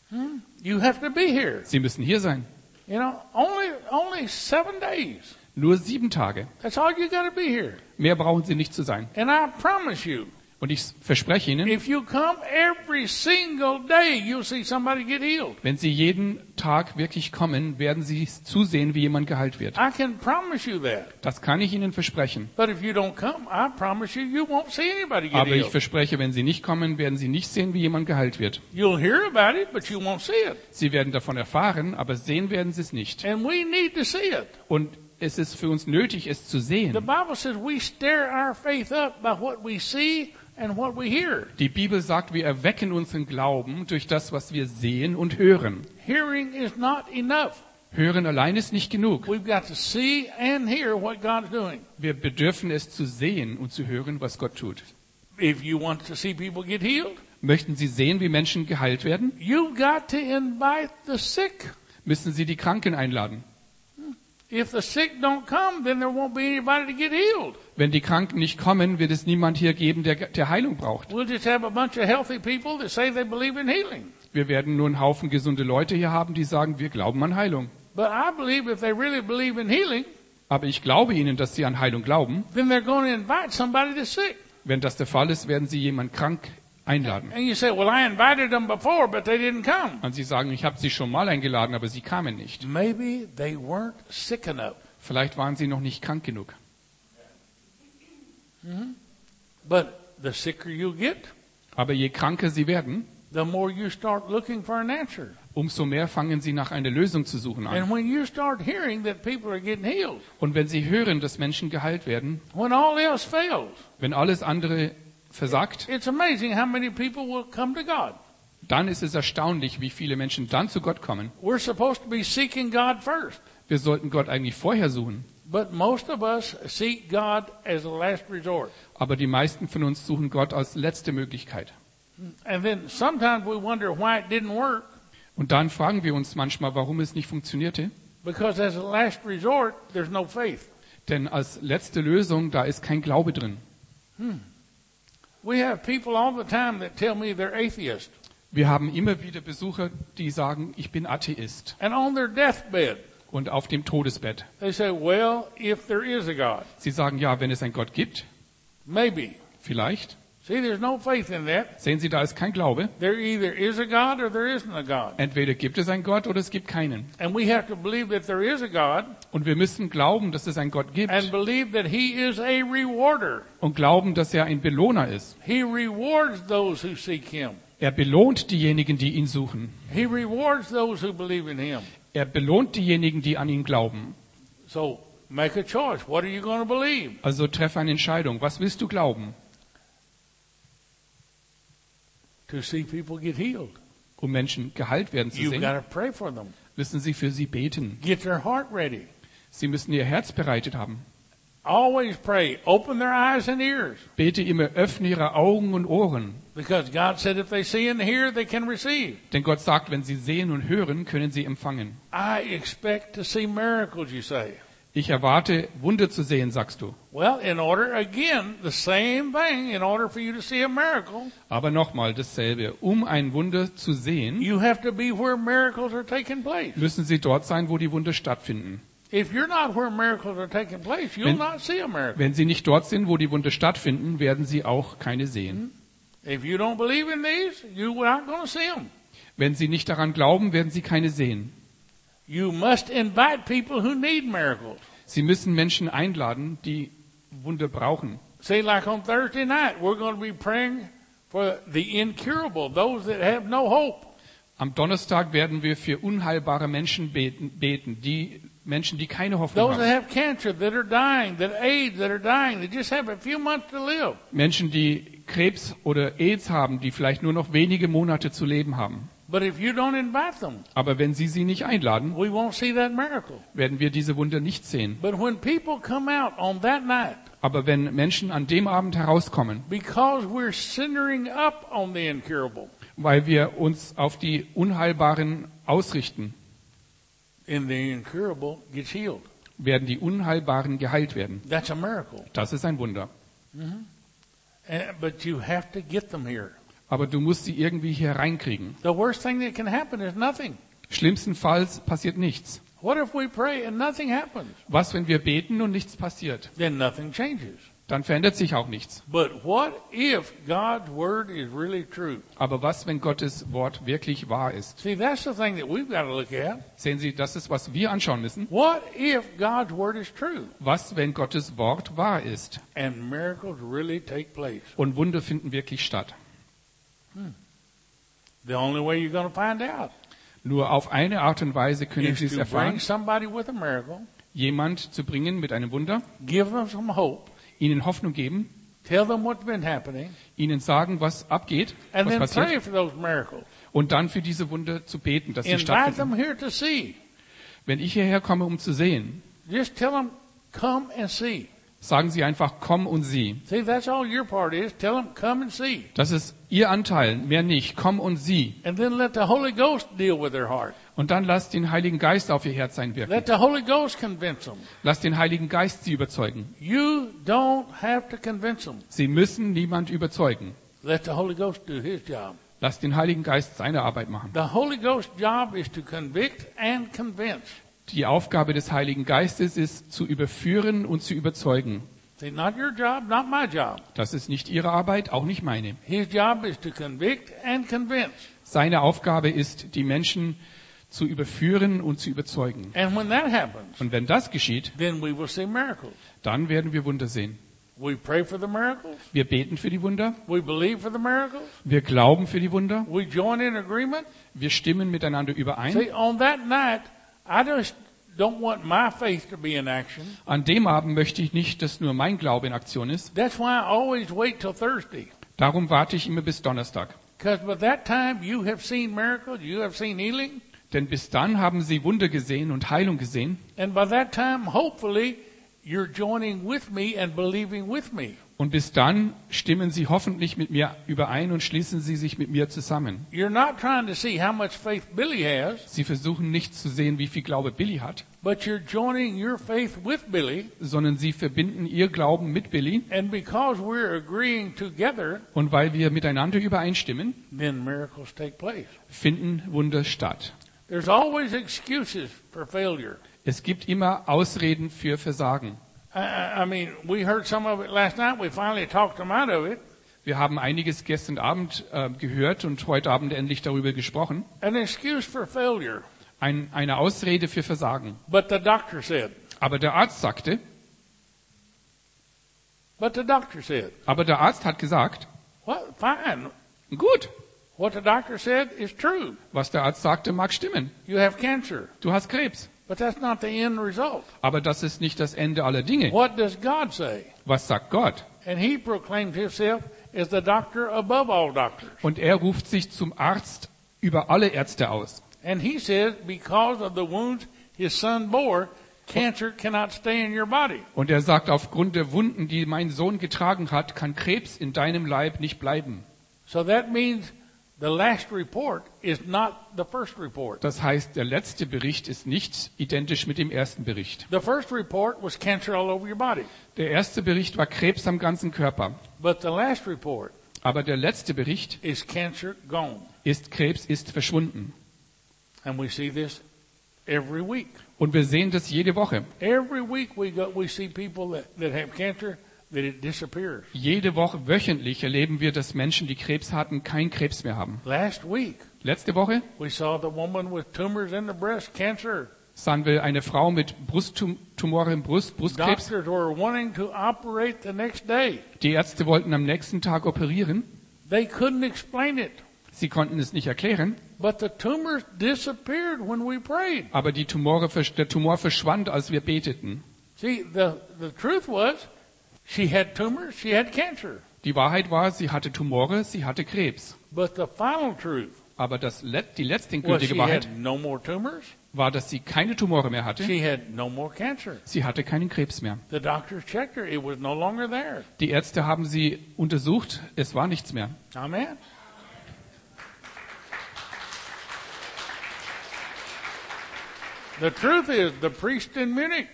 A: You have to be here.
B: Sie müssen hier sein.
A: You know, only 7 days.
B: Nur 7 Tage.
A: That's all you got to be here.
B: Mehr brauchen sie nicht zu sein.
A: And I promise you,
B: Und ich verspreche Ihnen,
A: if you come every single day, you'll see somebody get healed.
B: wenn Sie jeden Tag wirklich kommen, werden Sie zusehen, wie jemand geheilt wird.
A: I can promise you that.
B: Das kann ich Ihnen versprechen.
A: But if you don't come, I promise you, you won't see anybody get
B: Aber ich
A: healed.
B: verspreche, wenn Sie nicht kommen, werden Sie nicht sehen, wie jemand geheilt wird.
A: You'll hear about it, but you won't see it.
B: Sie werden davon erfahren, aber sehen werden Sie es nicht.
A: And we need to see it.
B: Und es ist für uns nötig, es zu
A: The
B: sehen.
A: Bible says we stir our faith up by what we see and what we hear.
B: Die Bibel sagt, wir erwecken unseren Glauben durch das, was wir sehen und hören.
A: Hearing is not enough.
B: Hören allein ist nicht genug.
A: We've got to see and hear what God's doing.
B: Wir bedürfen es zu sehen und zu hören, was Gott tut.
A: If you want to see people get healed,
B: Möchten Sie sehen, wie Menschen geheilt werden?
A: you've got to invite the sick.
B: Müssen Sie die Kranken einladen.
A: If the sick don't come, then there won't be anybody to get healed.
B: Wenn die Kranken nicht kommen, wird es niemand hier geben, der Heilung braucht.
A: We'll just have a bunch of healthy people that say they believe in healing.
B: Wir werden nur einen Haufen gesunde Leute hier haben, die sagen, wir glauben an Heilung.
A: But I believe if they really believe in healing,
B: Aber ich glaube ihnen, dass sie an Heilung glauben.
A: then they're going to invite somebody that's sick.
B: Wenn das der Fall ist, werden sie jemanden krank einladen.
A: And you say, well, I invited them before, but they didn't come.
B: Und sie sagen, ich habe sie schon mal eingeladen, aber sie kamen nicht.
A: Maybe they weren't sick enough.
B: Vielleicht waren sie noch nicht krank genug.
A: But the sicker you get,
B: Aber je kranker sie werden,
A: the more you start looking for an answer.
B: umso mehr fangen sie nach einer Lösung zu suchen
A: And
B: an.
A: when you start hearing that people are getting healed,
B: Und wenn sie hören, dass Menschen geheilt werden,
A: when all else fails,
B: wenn alles andere versagt,
A: it's amazing how many people will come to God.
B: dann ist es erstaunlich, wie viele Menschen dann zu Gott kommen.
A: We're supposed to be seeking God first.
B: Wir sollten Gott eigentlich vorher suchen.
A: But most of us seek God as a last resort.
B: Aber die meisten von uns suchen Gott als letzte Möglichkeit.
A: And then sometimes we wonder why it didn't work,
B: Und dann fragen wir uns manchmal, warum es nicht funktionierte.
A: because as a last resort, there's no faith.
B: Denn als letzte Lösung, da ist kein Glaube drin.
A: We have people all the time that tell me they're atheists.
B: Wir haben immer wieder Besucher, die sagen, ich bin Atheist.
A: And on their deathbed,
B: und auf dem Todesbett.
A: They say, well, if there is a God,
B: Sie sagen, ja, wenn es einen Gott gibt,
A: maybe.
B: vielleicht.
A: See, there's no faith in that.
B: Sehen Sie, da ist kein Glaube.
A: There either is a God or there isn't a God.
B: Entweder gibt es einen Gott oder es gibt keinen.
A: And we have to believe that there is a God
B: Und wir müssen glauben, dass es einen Gott gibt
A: and believe that He is a rewarder.
B: und glauben, dass er ein Belohner ist.
A: He rewards those who seek Him.
B: Er belohnt diejenigen, die ihn suchen.
A: He rewards those who believe in Him.
B: Er belohnt diejenigen, die an ihn glauben.
A: So make a choice. What are you going to believe?
B: Also treffe eine Entscheidung. Was willst du glauben?
A: To see people get healed.
B: Um Menschen geheilt werden zu
A: You've
B: sehen,
A: got to pray for them.
B: müssen sie für sie beten.
A: Get their heart ready.
B: Sie müssen ihr Herz bereitet haben.
A: Always pray. Open their eyes and ears.
B: Bete immer, öffne ihre Augen und Ohren.
A: Because God said if they see and hear, they can receive.
B: Denn Gott sagt, wenn sie sehen und hören, können sie empfangen.
A: I expect to see miracles, you say.
B: Ich erwarte, Wunder zu sehen, sagst du.
A: Well, in order, again, the same thing, in order for you to see a miracle,
B: Aber nochmal dasselbe. Um ein Wunder zu sehen,
A: you have to be where miracles are taking place.
B: müssen sie dort sein, wo die Wunder stattfinden.
A: If you're not where miracles are taking place, you'll
B: Wenn-
A: not see a miracle.
B: Wenn sie nicht dort sind, wo die Wunder stattfinden, werden sie auch keine sehen.
A: If you don't believe in these, you're not going to see them.
B: Wenn sie nicht daran glauben, werden sie keine sehen.
A: You must invite people who need miracles.
B: Sie müssen Menschen einladen, die Wunder brauchen.
A: See, like on Thursday night, we're going to be praying for the incurable, those that have no hope.
B: Am Donnerstag werden wir für unheilbare Menschen beten, die Menschen, die keine Hoffnung
A: Those that
B: haben.
A: have cancer, that are dying, that AIDS, that are dying, that just have a few months to live.
B: Menschen, die Krebs oder AIDS haben, die vielleicht nur noch wenige Monate zu leben haben.
A: But if you don't invite them,
B: Aber wenn Sie sie nicht einladen,
A: we won't see that miracle.
B: werden wir diese Wunder nicht sehen.
A: But when people come out on that night,
B: Aber wenn Menschen an dem Abend herauskommen,
A: because we're centering up on the incurable,
B: weil wir uns auf die Unheilbaren ausrichten,
A: and the incurable gets healed,
B: werden die Unheilbaren geheilt werden.
A: that's a miracle.
B: Das ist ein Wunder.
A: But you have to get them here.
B: Aber du musst sie irgendwie hier reinkriegen.
A: The worst thing that can happen is nothing.
B: Schlimmstenfalls passiert nichts.
A: What if we pray and nothing happens?
B: Was, wenn wir beten und nichts passiert?
A: Then nothing changes.
B: Dann verändert sich auch nichts.
A: But what if God's word is really true?
B: Aber was, wenn Gottes Wort wirklich wahr ist?
A: See, that's the thing that we've got to look at.
B: Sehen Sie, das ist, was wir anschauen müssen.
A: What if God's word is true
B: Was, wenn Gottes Wort wahr ist?
A: and miracles really take place?
B: Und Wunder finden wirklich statt.
A: The only way you're going to find out
B: Nur auf eine Art und Weise können
A: is
B: Sie es
A: to
B: erfahren,
A: bring somebody with a miracle,
B: jemand zu bringen mit einem Wunder,
A: give them some hope,
B: ihnen Hoffnung geben,
A: tell them what's been happening,
B: ihnen sagen, was abgeht,
A: and
B: was
A: then
B: passiert,
A: pray for those miracles.
B: und dann für diese Wunder zu beten, dass sie
A: Invite them
B: stattfinden.
A: here to see.
B: Wenn ich hierher komme, um zu sehen,
A: Just tell them, come and see.
B: sagen Sie einfach, komm und sieh.
A: See, that's all your part is. Tell them, come and see.
B: Das ist Ihr Anteil, mehr nicht. Komm und sieh.
A: And then let the Holy Ghost deal with their heart.
B: Und dann lasst den Heiligen Geist auf Ihr Herz einwirken.
A: Let the Holy Ghost convince them.
B: Lasst den Heiligen Geist Sie überzeugen.
A: You don't have to convince them.
B: Sie müssen niemand überzeugen.
A: Let the Holy Ghost do His job.
B: Lasst den Heiligen Geist seine Arbeit machen.
A: The Holy Ghost's job is to convict and convince.
B: Die Aufgabe des Heiligen Geistes ist, zu überführen und zu überzeugen.
A: See, not your job, not my job.
B: Das ist nicht Ihre Arbeit, auch nicht meine.
A: His job is to convict and convince.
B: Seine Aufgabe ist, die Menschen zu überführen und zu überzeugen.
A: And when that happens,
B: Und wenn das geschieht,
A: then we will see miracles.
B: dann werden wir Wunder sehen.
A: We pray for the miracles.
B: Wir beten für die Wunder,
A: We believe for the miracles.
B: wir glauben für die Wunder,
A: We join in agreement.
B: wir stimmen miteinander überein.
A: See, on that night, I just don't want my faith to be in action.
B: An dem Abend möchte ich nicht, dass nur mein Glaube in Aktion ist.
A: That's why I always wait till Thursday.
B: Darum warte ich immer bis Donnerstag.
A: Because by that time, you have seen miracles, you have seen healing.
B: Denn bis dann haben sie Wunder gesehen und Heilung gesehen.
A: And by that time, hopefully, you're joining with me and believing with me.
B: Und bis dann stimmen sie hoffentlich mit mir überein und schließen sie sich mit mir zusammen.
A: You're not trying to see how much faith Billy has,
B: Sie versuchen nicht zu sehen, wie viel Glaube Billy hat,
A: but you're joining your faith with Billy.
B: sondern sie verbinden ihr Glauben mit Billy.
A: And because we're agreeing together,
B: Und weil wir miteinander übereinstimmen,
A: then miracles take place.
B: finden Wunder statt.
A: There's always excuses for failure.
B: Es gibt immer Ausreden für Versagen.
A: I mean, we heard some of it last night. We finally talked them out of it.
B: Wir haben einiges gestern Abend gehört und heute Abend endlich darüber gesprochen.
A: An excuse for failure.
B: Eine Ausrede für Versagen.
A: But the doctor said.
B: Aber der Arzt sagte,
A: But the doctor said.
B: aber der Arzt hat gesagt,
A: Well, fine.
B: gut,
A: What the doctor said is true.
B: was der Arzt sagte, mag stimmen.
A: You have cancer.
B: Du hast Krebs.
A: But that's not the end result.
B: Aber das ist nicht das Ende aller Dinge.
A: What does God say?
B: Was sagt Gott?
A: And he proclaimed himself as the doctor above all doctors.
B: Und er ruft sich zum Arzt über alle Ärzte aus.
A: And he says, because of the wounds his son bore, cancer cannot stay in your body.
B: Und er sagt, aufgrund der Wunden, die mein Sohn getragen hat, kann Krebs in deinem Leib nicht bleiben.
A: So that means the last report is not the first report.
B: Das heißt, der letzte Bericht ist nicht identisch mit dem ersten Bericht.
A: The first report was cancer all over your body.
B: Der erste Bericht war Krebs am ganzen Körper.
A: But the last report
B: Aber der letzte Bericht
A: is cancer gone.
B: ist, Krebs ist verschwunden.
A: And we see this every week.
B: Und wir sehen das jede Woche.
A: Every week we see people that have cancer, that it disappears.
B: Jede Woche, wöchentlich erleben wir, dass Menschen, die Krebs hatten, keinen Krebs mehr haben.
A: Last week,
B: Letzte Woche
A: we saw the woman with tumors in the breast cancer.
B: sahen wir eine Frau mit Brusttumore im Brustkrebs.
A: Doctors were wanting to operate the next day.
B: Die Ärzte wollten am nächsten Tag operieren.
A: They couldn't explain it.
B: Sie konnten es nicht erklären,
A: But the tumors disappeared when we prayed.
B: aber der Tumor verschwand, als wir beteten.
A: See, the truth was, she had tumors, she had cancer.
B: Die Wahrheit war, sie hatte Tumore, sie hatte Krebs.
A: But the final truth
B: Aber die
A: was
B: letztendgültige
A: she
B: Wahrheit
A: had no more tumors,
B: war, dass sie keine Tumore mehr hatte.
A: she had no more cancer.
B: Sie hatte keinen Krebs mehr.
A: The doctors checked her, it was no longer there.
B: Die Ärzte haben sie untersucht, es war nichts mehr.
A: Amen. The truth is, the priest in Munich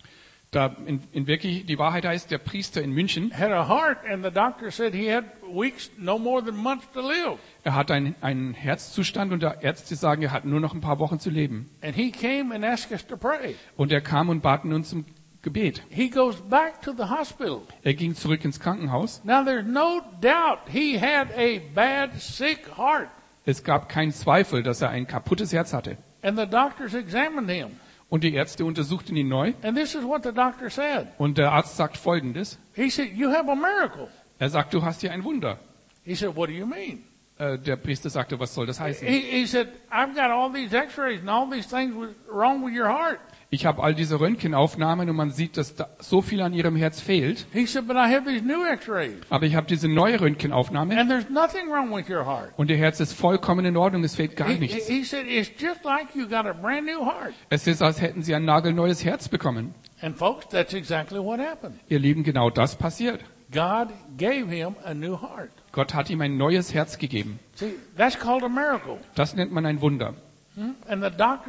B: In wirklich, die Wahrheit heißt, der Priester in München,
A: had a heart, and the doctor said he had weeks, no more than months to live.
B: er hat einen Herzzustand und der Ärzte sagen, er hat nur noch ein paar Wochen zu leben.
A: And he came and asked us to pray.
B: Und er kam und bat uns um Gebet.
A: He goes back to the hospital.
B: Er ging zurück ins Krankenhaus.
A: Now there's no doubt he had a bad, sick heart.
B: Es gab keinen Zweifel, dass er ein kaputtes Herz hatte.
A: And the doctors examined him.
B: Und die Ärzte untersuchten ihn neu.
A: And this is what the doctor said.
B: Und der Arzt sagt Folgendes.
A: He said, you have a miracle.
B: Er sagt, du hast hier ein Wunder.
A: He said, what do you mean?
B: Der Priester sagte, was soll das heißen?
A: He said, I've got all these x-rays and all these things wrong with your heart.
B: Ich habe all diese Röntgenaufnahmen und man sieht, dass da so viel an ihrem Herz fehlt.
A: He said, but I have these new x-rays.
B: Aber ich habe diese neue Röntgenaufnahme
A: And there's nothing wrong with your heart.
B: und ihr Herz ist vollkommen in Ordnung, es fehlt gar nichts.
A: He said, it's just like you got a brand new heart.
B: Es ist, als hätten sie ein nagelneues Herz bekommen.
A: And folks, that's exactly what happened.
B: Ihr Lieben, genau das passiert.
A: God gave him a new heart.
B: Gott hat ihm ein neues Herz gegeben.
A: See, that's called a miracle.
B: Das nennt man ein Wunder.
A: And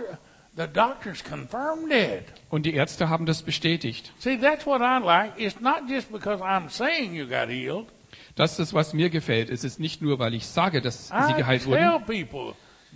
A: the doctors confirmed it.
B: Und die Ärzte haben das bestätigt.
A: See, that's what I like. It's not just because I'm saying you got healed.
B: Das ist, was mir gefällt. Es ist nicht nur, weil ich sage, dass sie
A: I
B: geheilt
A: tell
B: wurden.
A: people,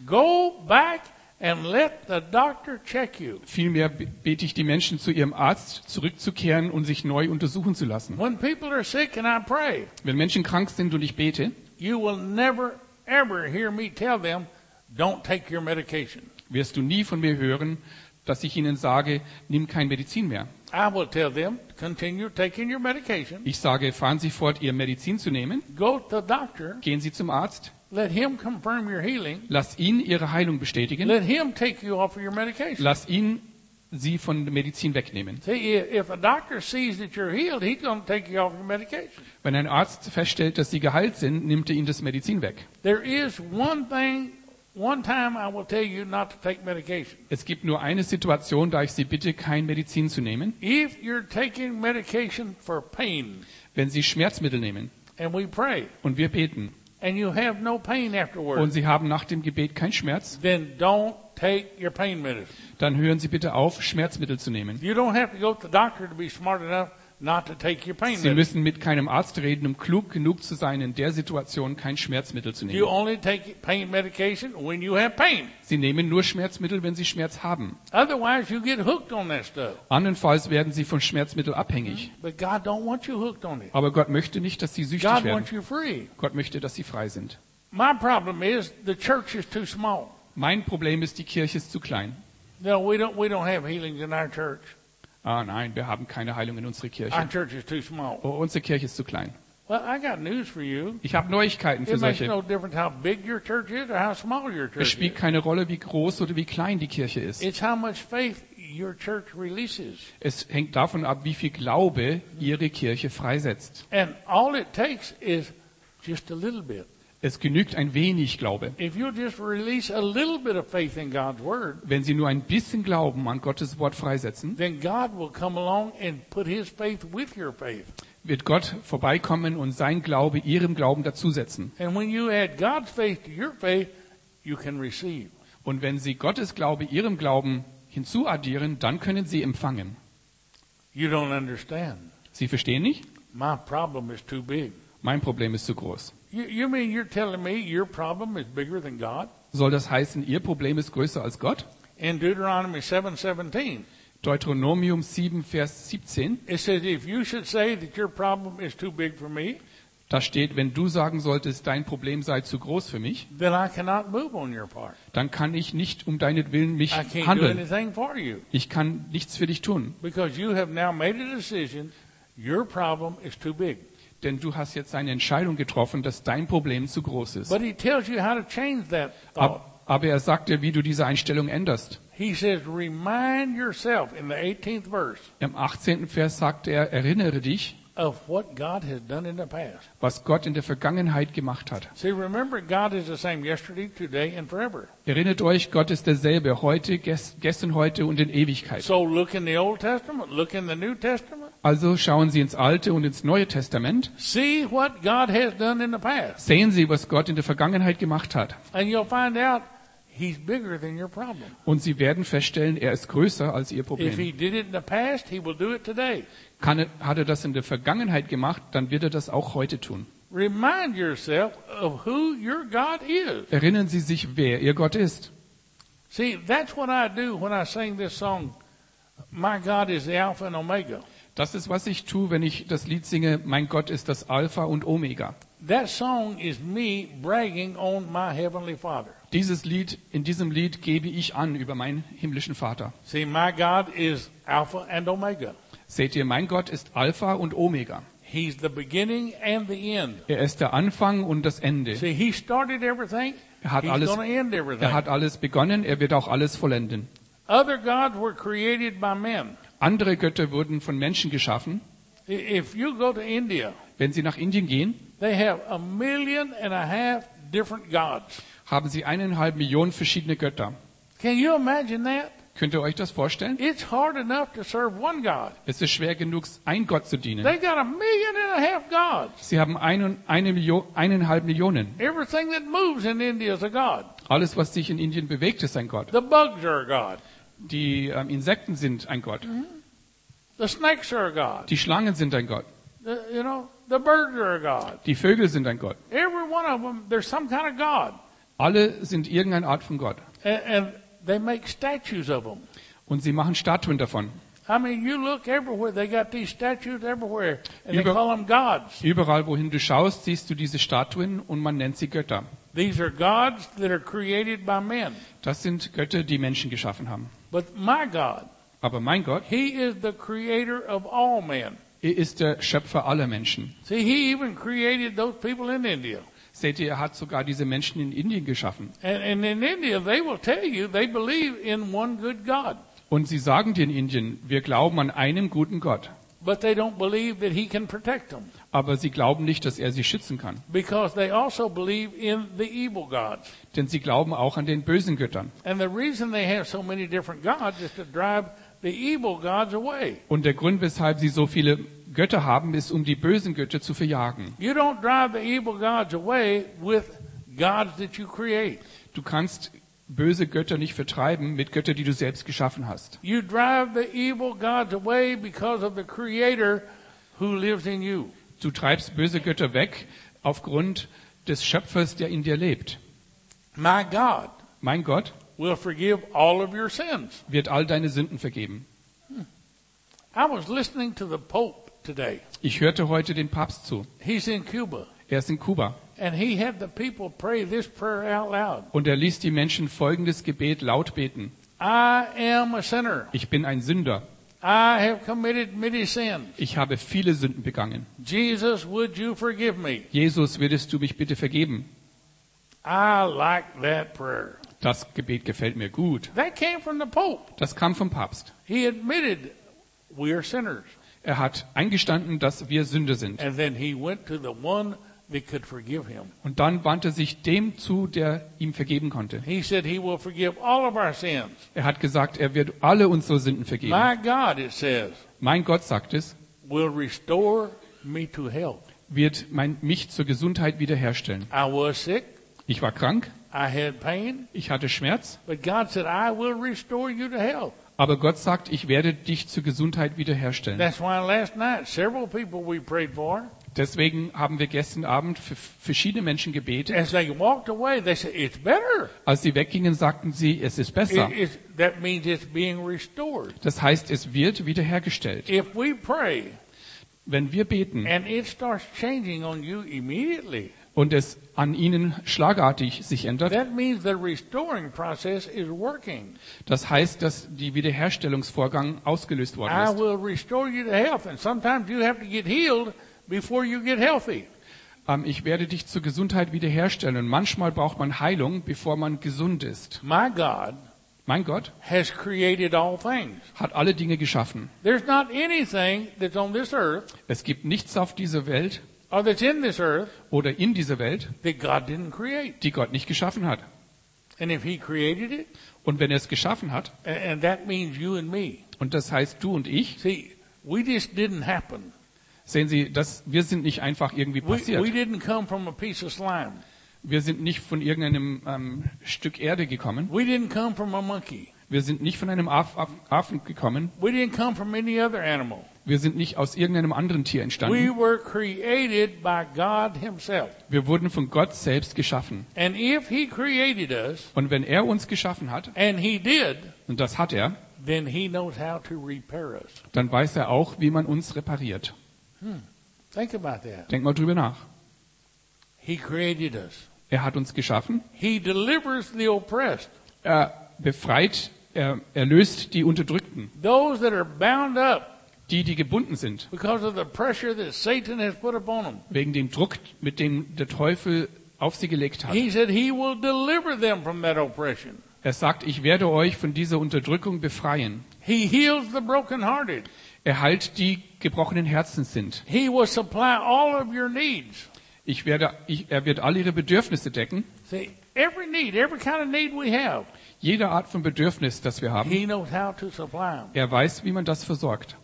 A: go back and let the doctor check you.
B: Vielmehr bete ich die Menschen, zu ihrem Arzt zurückzukehren und sich neu untersuchen zu lassen.
A: When people are sick and I pray,
B: Wenn Menschen krank sind und ich bete,
A: you will never, ever hear me tell them, don't take your medication.
B: wirst du nie von mir hören, dass ich ihnen sage, nimm kein Medizin mehr.
A: I will tell them, continue taking your medication.
B: Ich sage, fahren Sie fort, Ihr Medizin zu nehmen.
A: Go to the doctor.
B: Gehen Sie zum Arzt.
A: Let him confirm your healing.
B: Lass ihn Ihre Heilung bestätigen.
A: Let him take you off of your medication.
B: Lass ihn Sie von der Medizin wegnehmen.
A: See, if a doctor sees that you're healed, he's going to take you off your medication.
B: Wenn ein Arzt feststellt, dass Sie geheilt sind, nimmt er Ihnen das Medizin weg.
A: There is one time I will tell you not to take medication.
B: Es gibt nur eine Situation, da ich Sie bitte, kein Medizin zu nehmen.
A: If you're taking medication for pain,
B: Wenn Sie Schmerzmittel nehmen
A: and we pray,
B: und wir beten
A: and you have no pain
B: und
A: afterwards,
B: Sie haben nach dem Gebet keinen Schmerz,
A: then don't take your pain medicine.
B: dann hören Sie bitte auf, Schmerzmittel zu nehmen.
A: You don't have to go to the doctor to be smart enough not to take your pain
B: Sie
A: medicine.
B: müssen mit keinem Arzt reden, um klug genug zu sein, in der Situation kein Schmerzmittel zu
A: You
B: nehmen.
A: only take pain medication when you have pain.
B: Sie nehmen nur Schmerzmittel, wenn sie Schmerz haben.
A: Otherwise, you get hooked on that stuff.
B: Andernfalls werden sie von Schmerzmittel abhängig.
A: But God don't want you hooked on it.
B: Aber Gott möchte nicht, dass sie süchtig
A: God
B: werden.
A: wants you free.
B: Gott möchte, dass sie frei sind.
A: My problem is the church is too small.
B: Mein Problem ist, die Kirche ist zu klein.
A: No, we don't have healings in our church.
B: Ah nein, wir haben keine Heilung in unserer
A: Our
B: Kirche.
A: church is too small.
B: Oh, unsere Kirche ist zu klein.
A: Well, I got news for you.
B: Ich habe Neuigkeiten für
A: It makes
B: solche.
A: no difference how big your church is or how small your
B: Es
A: church
B: spielt
A: is.
B: keine Rolle, wie groß oder wie klein die Kirche ist.
A: It's how much faith your church releases.
B: Es hängt davon ab, wie viel Glaube ihre Kirche freisetzt.
A: And all it takes is just a little bit.
B: Es genügt ein wenig Glaube.
A: If you'll just release a little bit of faith in God's Word,
B: Wenn sie nur ein bisschen Glauben an Gottes Wort freisetzen,
A: then God will come along and put His faith with your faith.
B: wird Gott vorbeikommen und sein Glaube ihrem Glauben dazusetzen.
A: And when you add God's faith to your faith, you can receive.
B: Und wenn sie Gottes Glaube ihrem Glauben hinzuaddieren, dann können sie empfangen.
A: You don't understand.
B: Sie verstehen nicht?
A: My problem is too big.
B: Mein Problem ist zu groß.
A: You mean you're telling me your problem is bigger than God?
B: Soll das heißen, ihr Problem ist größer als Gott?
A: In Deuteronomy 7:17,
B: Deuteronomium 7, Vers 17,
A: it says, if you should say that your problem is too big for me,
B: da steht, wenn du sagen solltest, dein Problem sei zu groß für mich,
A: then I cannot move on your part.
B: dann kann ich nicht um deinetwillen mich
A: I can't do
B: handeln.
A: anything for you
B: Ich kann nichts für dich tun,
A: because you have now made a decision. Your problem is too big.
B: denn du hast jetzt eine Entscheidung getroffen, dass dein Problem zu groß ist.
A: But he tells you how to change that thought.
B: Aber er sagt dir, wie du diese Einstellung änderst.
A: He says, remind yourself in the 18th verse
B: Im 18. Vers sagt er, erinnere dich,
A: of what God has done in the past.
B: was Gott in der Vergangenheit gemacht hat.
A: See, remember, God is the same yesterday, today, and forever.
B: Erinnert euch, Gott ist derselbe, heute, gestern, heute und in Ewigkeit.
A: So look in the Old Testament, look in the New Testament.
B: Also schauen Sie ins Alte und ins Neue Testament.
A: See what God has done in the past.
B: Sehen Sie, was Gott in der Vergangenheit gemacht hat.
A: And you'll find out He's bigger than your problem.
B: Und Sie werden feststellen, er ist größer als Ihr
A: If He
B: Problem.
A: did it in the past, He will do it today.
B: Hat er das in der Vergangenheit gemacht, dann wird er das auch heute tun.
A: Remind yourself of who your God is.
B: Erinnern Sie sich, wer Ihr Gott ist.
A: See, that's what I do when I sing this song, My God is the Alpha and Omega.
B: Das ist, was ich tue, wenn ich das Lied singe, mein Gott ist das Alpha und Omega.
A: That song is me bragging on my Heavenly Father.
B: In diesem Lied gebe ich an über meinen himmlischen Vater.
A: See, my God is Alpha and Omega.
B: Seht ihr, mein Gott ist Alpha und Omega.
A: He's the beginning and the end.
B: Er ist der Anfang und das Ende.
A: See, He started everything.
B: Er hat
A: He's
B: alles,
A: going to end everything.
B: er hat alles begonnen, er wird auch alles vollenden.
A: Other gods were created by men.
B: Andere Götter wurden von Menschen geschaffen.
A: If you go to India,
B: Wenn Sie nach Indien gehen,
A: they have 1.5 million different gods.
B: haben Sie 1,5 Millionen verschiedene Götter.
A: Can you imagine that?
B: Könnt ihr euch das vorstellen?
A: It's hard enough to serve one God.
B: Es ist schwer genug, ein Gott zu dienen.
A: They got 1.5 million gods.
B: Sie haben 1,5 Millionen.
A: Everything that moves in India is a god.
B: Alles, was sich in Indien bewegt, ist ein Gott.
A: The bugs are a god.
B: Die Insekten sind ein Gott.
A: The snakes are a god.
B: Die Schlangen sind ein Gott.
A: The birds are a god.
B: Die Vögel sind ein Gott.
A: Every one of them, there's some kind of god.
B: Alle sind irgendeine Art von Gott.
A: And they make statues of them.
B: Und sie machen Statuen davon.
A: I mean, you look everywhere, they got these statues everywhere, and they
B: Über-
A: call them gods.
B: Überall, wohin du schaust, siehst du diese Statuen und man nennt sie Götter.
A: These are gods that are created by men.
B: Das sind Götter, die Menschen geschaffen haben.
A: But my God,
B: Aber mein Gott,
A: He is the creator of all men.
B: er ist der Schöpfer aller Menschen.
A: See, He even created those people in India.
B: Seht ihr, er hat sogar diese Menschen in Indien geschaffen.
A: And in India, they will tell you they believe in one good God.
B: Und sie sagen dir in Indien, wir glauben an einen guten Gott.
A: But they don't believe that He can protect them.
B: Aber sie glauben nicht, dass er sie schützen kann.
A: Because they also believe in the evil gods.
B: Denn sie glauben auch an den bösen Göttern.
A: And the reason they have so many different gods is to drive the evil gods away.
B: Und der Grund, weshalb sie so viele Götter haben, ist, um die bösen Götter zu verjagen.
A: You don't drive the evil gods away with gods that you create.
B: Du kannst böse Götter nicht vertreiben mit Göttern, die du selbst geschaffen hast.
A: You drive the evil gods away because of the creator who lives in you.
B: Du treibst böse Götter weg aufgrund des Schöpfers, der in dir lebt.
A: My God
B: Mein Gott
A: will forgive all of your sins.
B: wird all deine Sünden vergeben.
A: I was listening to the Pope today.
B: Ich hörte heute den Papst zu.
A: He's in Cuba.
B: Er ist in Kuba.
A: And he had the people pray this prayer out loud.
B: Und er ließ die Menschen folgendes Gebet laut beten.
A: I am a sinner.
B: Ich bin ein Sünder.
A: I have committed many sins.
B: Ich habe viele Sünden begangen.
A: Jesus, would you forgive me?
B: Jesus, würdest du mich bitte vergeben?
A: I like that prayer.
B: Das Gebet gefällt mir gut.
A: That came from the Pope.
B: Das kam vom Papst.
A: He admitted we are sinners.
B: Er hat eingestanden, dass wir Sünder sind.
A: And then he went to the one that could forgive him.
B: Und dann wandte sich dem zu, der ihm vergeben konnte.
A: He said he will forgive all of our sins.
B: Er hat gesagt, er wird alle unsere Sünden vergeben.
A: My God, it says,
B: Mein Gott, sagt es,
A: will restore me to health.
B: wird mich zur Gesundheit wiederherstellen.
A: I was sick.
B: Ich war krank,
A: I had pain.
B: ich hatte Schmerz,
A: But God said, I will restore you to health.
B: aber Gott sagt, ich werde dich zur Gesundheit wiederherstellen.
A: That's why last night, several people we prayed for,
B: Deswegen haben wir gestern Abend für verschiedene Menschen gebetet.
A: as they walked away, they said, it's better.
B: Als sie weggingen, sagten sie, es ist besser.
A: That means it's being restored.
B: Das heißt, es wird wiederhergestellt.
A: If we pray
B: Wenn wir beten
A: and it starts changing on you immediately,
B: und es an ihnen schlagartig sich ändert,
A: that means the restoring process is working.
B: das heißt, dass die Wiederherstellungsvorgang ausgelöst worden
A: I
B: ist.
A: will restore you to health. And sometimes you have to get healed before you get healthy.
B: Ich werde dich zur Gesundheit wiederherstellen. Und manchmal braucht man Heilung, bevor man gesund ist.
A: My God
B: Mein Gott
A: has created all things.
B: hat alle Dinge geschaffen.
A: There's not anything that's on this earth
B: Es gibt nichts auf dieser Welt
A: or that's in this earth
B: oder in dieser Welt,
A: that God didn't create.
B: die Gott nicht geschaffen hat.
A: And if He created it,
B: Und wenn er es geschaffen hat,
A: and that means you and me.
B: und das heißt du und ich,
A: See, we just didn't happen.
B: sehen Sie, wir sind nicht einfach irgendwie
A: We
B: passiert.
A: didn't come from a piece of slime.
B: Wir sind nicht von irgendeinem Stück Erde gekommen.
A: We didn't come from a monkey.
B: Wir sind nicht von einem Affen gekommen.
A: We didn't come from any other animal.
B: Wir sind nicht aus irgendeinem anderen Tier
A: We
B: entstanden.
A: were created by God Himself.
B: Wir wurden von Gott selbst geschaffen.
A: And if He created us,
B: Und wenn er uns geschaffen hat,
A: and He did,
B: und das hat er,
A: then He knows how to repair us.
B: dann weiß er auch, wie man uns repariert.
A: Think about that.
B: Denk mal drüber nach.
A: He created us.
B: Er hat uns geschaffen.
A: He delivers the oppressed.
B: Er befreit, er löst die Unterdrückten.
A: Those that are bound up
B: Die gebunden sind.
A: because of the pressure that Satan has put upon them.
B: Wegen dem Druck, mit dem der Teufel auf sie gelegt hat.
A: He said He will deliver them from that oppression.
B: Er sagt, ich werde euch von dieser Unterdrückung befreien.
A: He heals the brokenhearted.
B: Er heilt die gebrochenen Herzens sind.
A: He will supply all of your needs.
B: Er wird all ihre Bedürfnisse decken.
A: See, every need, every kind of need we have,
B: Jede Art von Bedürfnis, das wir haben.
A: He knows how to supply them.
B: Er weiß, wie man das versorgt.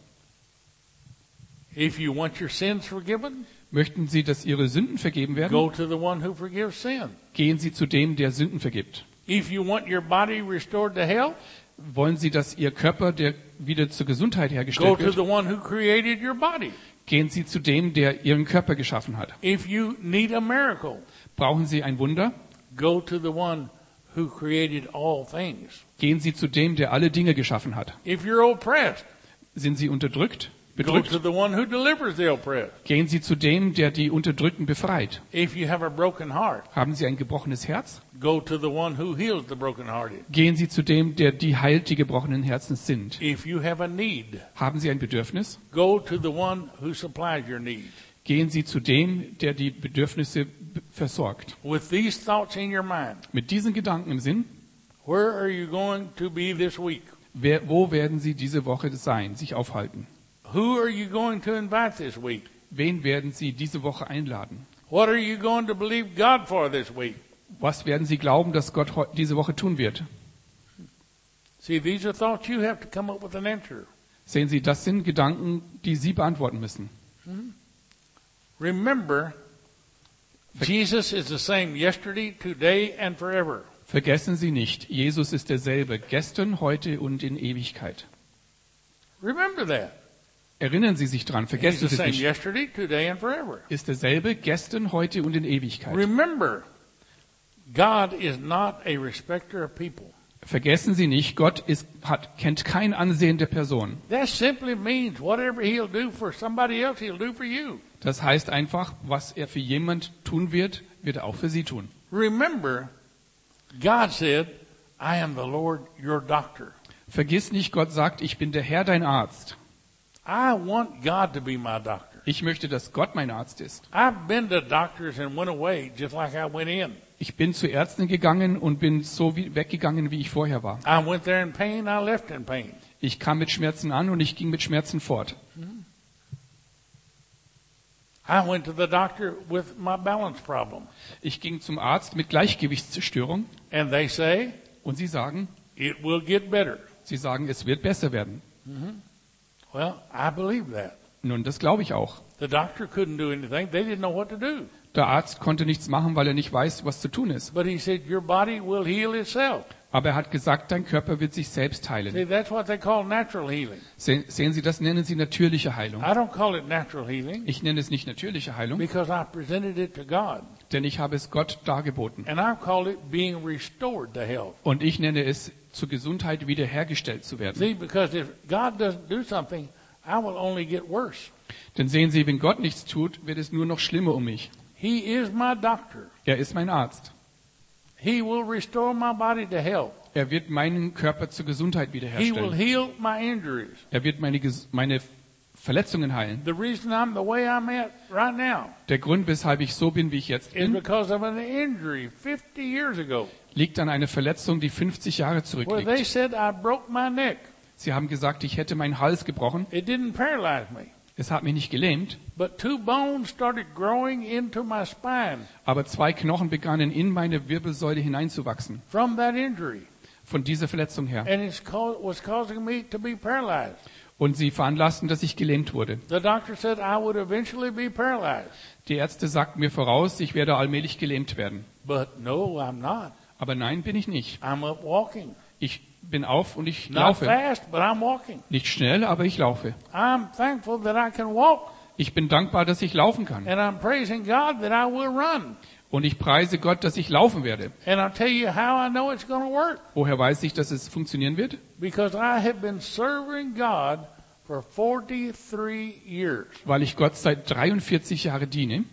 A: If you want your sins forgiven,
B: Möchten Sie, dass Ihre Sünden vergeben werden?
A: go to the one who forgives sin.
B: Gehen Sie zu dem, der Sünden vergibt.
A: If you want your body restored to health,
B: Wollen Sie, dass Ihr Körper wieder zur Gesundheit
A: go
B: hergestellt
A: to
B: wird?
A: the one who created your body.
B: Gehen Sie zu dem, der Ihren Körper geschaffen hat.
A: If you need a miracle,
B: Brauchen Sie ein Wunder?
A: go to the one who created all things.
B: Gehen Sie zu dem, der alle Dinge geschaffen hat.
A: If you're oppressed,
B: Sind Sie unterdrückt?
A: go to
B: Bedrückt?
A: the one who delivers the oppressed.
B: Gehen Sie zu dem, der die Unterdrückten befreit.
A: If you have a broken heart,
B: Haben Sie ein gebrochenes Herz?
A: go to the one who heals the brokenhearted.
B: Gehen Sie zu dem, der die heilt, die gebrochenen Herzens sind.
A: If you have a need,
B: Haben Sie ein Bedürfnis?
A: go to the one who supplies your need.
B: Gehen Sie zu dem, der die Bedürfnisse versorgt.
A: With these thoughts in your mind,
B: Mit diesen Gedanken im Sinn,
A: where are you going to be this week?
B: wo werden Sie diese Woche sein, sich aufhalten?
A: Who are you going to invite this week?
B: Wen werden Sie diese Woche einladen?
A: What are you going to believe God for this week?
B: Was werden Sie glauben, dass Gott diese Woche tun wird?
A: See, these are thoughts you have to come up with an answer.
B: Sehen Sie, das sind Gedanken, die Sie beantworten müssen.
A: Remember, Jesus is the same yesterday, today, and forever.
B: Vergessen Sie nicht, Jesus ist derselbe, gestern, heute und in Ewigkeit.
A: Remember that.
B: Erinnern Sie sich dran,
A: He's
B: vergessen
A: the
B: Sie es
A: same
B: nicht.
A: yesterday, today, and forever.
B: Ist derselbe gestern, heute und in Ewigkeit.
A: Remember, God is not a respecter of people.
B: Vergessen Sie nicht, Gott kennt kein Ansehen der Person.
A: That simply means whatever He'll do for somebody else, He'll do for you.
B: Das heißt einfach, was er für jemand tun wird, wird er auch für Sie tun.
A: Remember, God said, I am the Lord your doctor.
B: Vergiss nicht, Gott sagt, ich bin der Herr, dein Arzt.
A: I want God to be my doctor.
B: Ich möchte, dass Gott mein Arzt ist.
A: I've been to doctors and went away just like I went in.
B: Ich bin zu Ärzten gegangen und bin so weggegangen, wie ich vorher war.
A: I went there in pain, I left in pain.
B: Ich kam mit Schmerzen an und ich ging mit Schmerzen fort.
A: I went to the doctor with my balance problem.
B: Ich ging zum Arzt mit Gleichgewichtsstörung
A: And they say,
B: und sie sagen,
A: it will get better.
B: es wird besser werden.
A: Well, I believe that.
B: Nun, das glaube ich auch.
A: The doctor couldn't do anything. They didn't know what to do.
B: Der Arzt konnte nichts machen, weil er nicht weiß, was zu tun ist.
A: But he said, your body will heal itself.
B: Aber er hat gesagt, dein Körper wird sich selbst
A: See,
B: heilen.
A: that's what they call natural healing.
B: Sehen Sie, das nennen Sie natürliche Heilung.
A: I don't call it natural healing
B: Ich nenne es nicht natürliche Heilung,
A: because I presented it to God.
B: denn ich habe es Gott dargeboten.
A: And I call it being restored to health.
B: Und ich nenne es, zur Gesundheit wiederhergestellt zu werden.
A: See, because if God doesn't do something, I will only get worse.
B: Denn sehen Sie, wenn Gott nichts tut, wird es nur noch schlimmer um mich.
A: He is my doctor.
B: Er ist mein Arzt.
A: He will restore my body to health.
B: Er wird meinen Körper zur Gesundheit
A: He will
B: wiederherstellen.
A: heal my injuries.
B: Er wird meine Verletzungen heilen.
A: The reason I'm the way I'm at right now
B: Der Grund, weshalb ich so bin, wie ich jetzt
A: is
B: bin,
A: because of an injury 50 years ago
B: liegt an einer Verletzung, die 50 Jahre
A: where they
B: zurückliegt.
A: said I broke my neck.
B: Sie haben gesagt, ich hätte meinen Hals gebrochen.
A: It didn't paralyze me,
B: Es hat mich nicht gelähmt,
A: but 2 bones started growing into my spine
B: aber 2 Knochen begannen in meine Wirbelsäule hineinzuwachsen.
A: from that injury.
B: Von dieser Verletzung her.
A: And it was causing me to be paralyzed.
B: Und sie veranlassten, dass ich gelähmt wurde.
A: The doctor said I would eventually be paralyzed.
B: Die Ärzte sagten mir voraus, ich werde allmählich gelähmt werden.
A: But no, I'm not.
B: Aber nein, bin ich nicht.
A: I'm up walking.
B: Ich bin auf und ich
A: Not
B: laufe.
A: fast, but I'm walking.
B: Nicht schnell, aber ich laufe.
A: I'm thankful that I can walk.
B: Ich bin dankbar, dass ich laufen kann.
A: And I'm praising God that I will run.
B: Und ich preise Gott, dass ich laufen werde.
A: And I'll tell you how I know it's going to work.
B: Woher weiß ich, dass es funktionieren wird?
A: Because I have been serving God for 43 years.
B: Weil ich Gott seit 43 Jahren diene.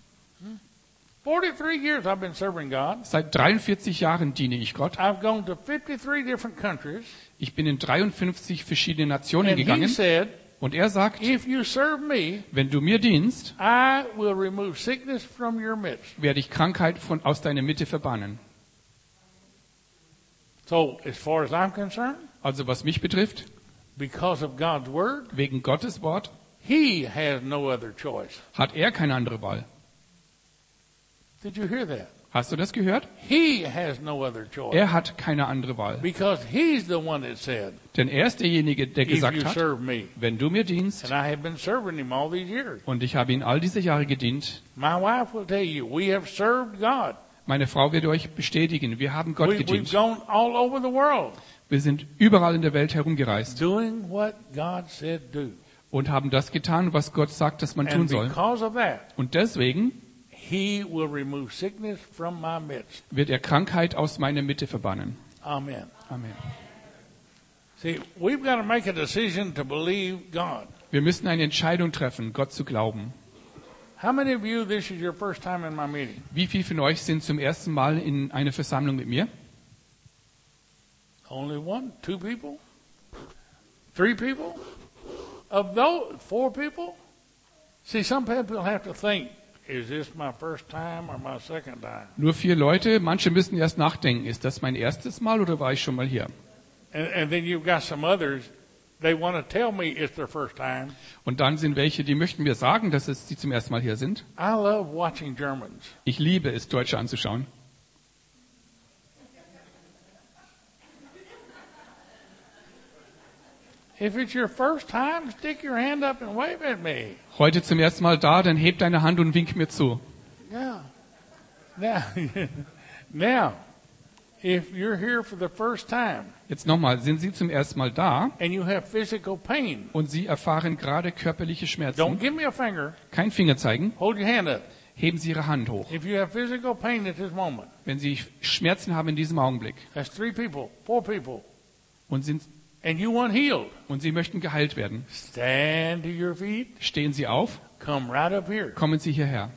A: 43 years I've been serving God.
B: Seit 43 Jahren diene ich Gott.
A: I've gone to 53 different countries.
B: Ich bin in 53 verschiedene Nationen
A: And he
B: gegangen.
A: said,
B: Und er sagt,
A: if you serve me,
B: wenn du mir dienst,
A: I will remove sickness from your midst.
B: werde ich Krankheit aus deiner Mitte verbannen.
A: So, as far as I'm concerned,
B: Also was mich betrifft,
A: because of God's word,
B: wegen Gottes Wort,
A: he has no other choice.
B: hat er keine andere Wahl.
A: Did you hear that?
B: Hast du das gehört?
A: He has no other choice.
B: Er hat keine andere Wahl.
A: Because he's the one that said,
B: Denn er ist derjenige, der
A: if you
B: gesagt hat,
A: serve me.
B: wenn du mir dienst,
A: And I have been serving him all these years.
B: und ich habe ihn all diese Jahre gedient,
A: My wife will tell you, we have served God.
B: meine Frau wird euch bestätigen, wir haben Gott
A: We've
B: gedient.
A: gone all over the world
B: Wir sind überall in der Welt herumgereist
A: doing what God said do.
B: und haben das getan, was Gott sagt, dass man tun
A: And
B: soll.
A: because of that,
B: Und deswegen
A: he will remove sickness from my midst.
B: wird er Krankheit aus meiner Mitte verbannen.
A: Amen.
B: Amen.
A: See, we've got to make a decision to believe God.
B: Wir müssen eine Entscheidung treffen, Gott zu glauben.
A: How many of you, this is your first time in my meeting?
B: Wie viele von euch sind zum ersten Mal in einer Versammlung mit mir?
A: Only 1, 2 people? 3 people? Of those, 4 people? See, some people have to think, is this my first time or my second time?
B: Nur 4 Leute, manche müssen erst nachdenken, ist das mein erstes Mal oder war ich schon mal hier?
A: And then you've got some others, they want to tell me it's their first time.
B: Und dann sind welche, die möchten mir sagen, dass sie zum ersten Mal hier sind.
A: I love watching Germans.
B: Ich liebe es, Deutsche anzuschauen.
A: If it's your first time, stick your hand up and wave at me.
B: Heute zum ersten Mal da, dann heb deine Hand und wink mir zu.
A: Yeah. Now, now, If you're here for the first time
B: Jetzt nochmal, sind Sie zum ersten Mal da
A: and you have physical pain,
B: und Sie erfahren gerade körperliche
A: don't
B: Schmerzen,
A: give me a finger.
B: kein Finger zeigen,
A: Hold your hand up.
B: heben Sie Ihre Hand hoch.
A: If you have physical pain at this moment,
B: Wenn Sie Schmerzen haben in diesem Augenblick
A: that's 3 people, 4 people,
B: und
A: and you want healed,
B: Sie möchten geheilt werden,
A: stand to your feet,
B: stehen Sie auf,
A: come right up here.
B: kommen Sie hierher.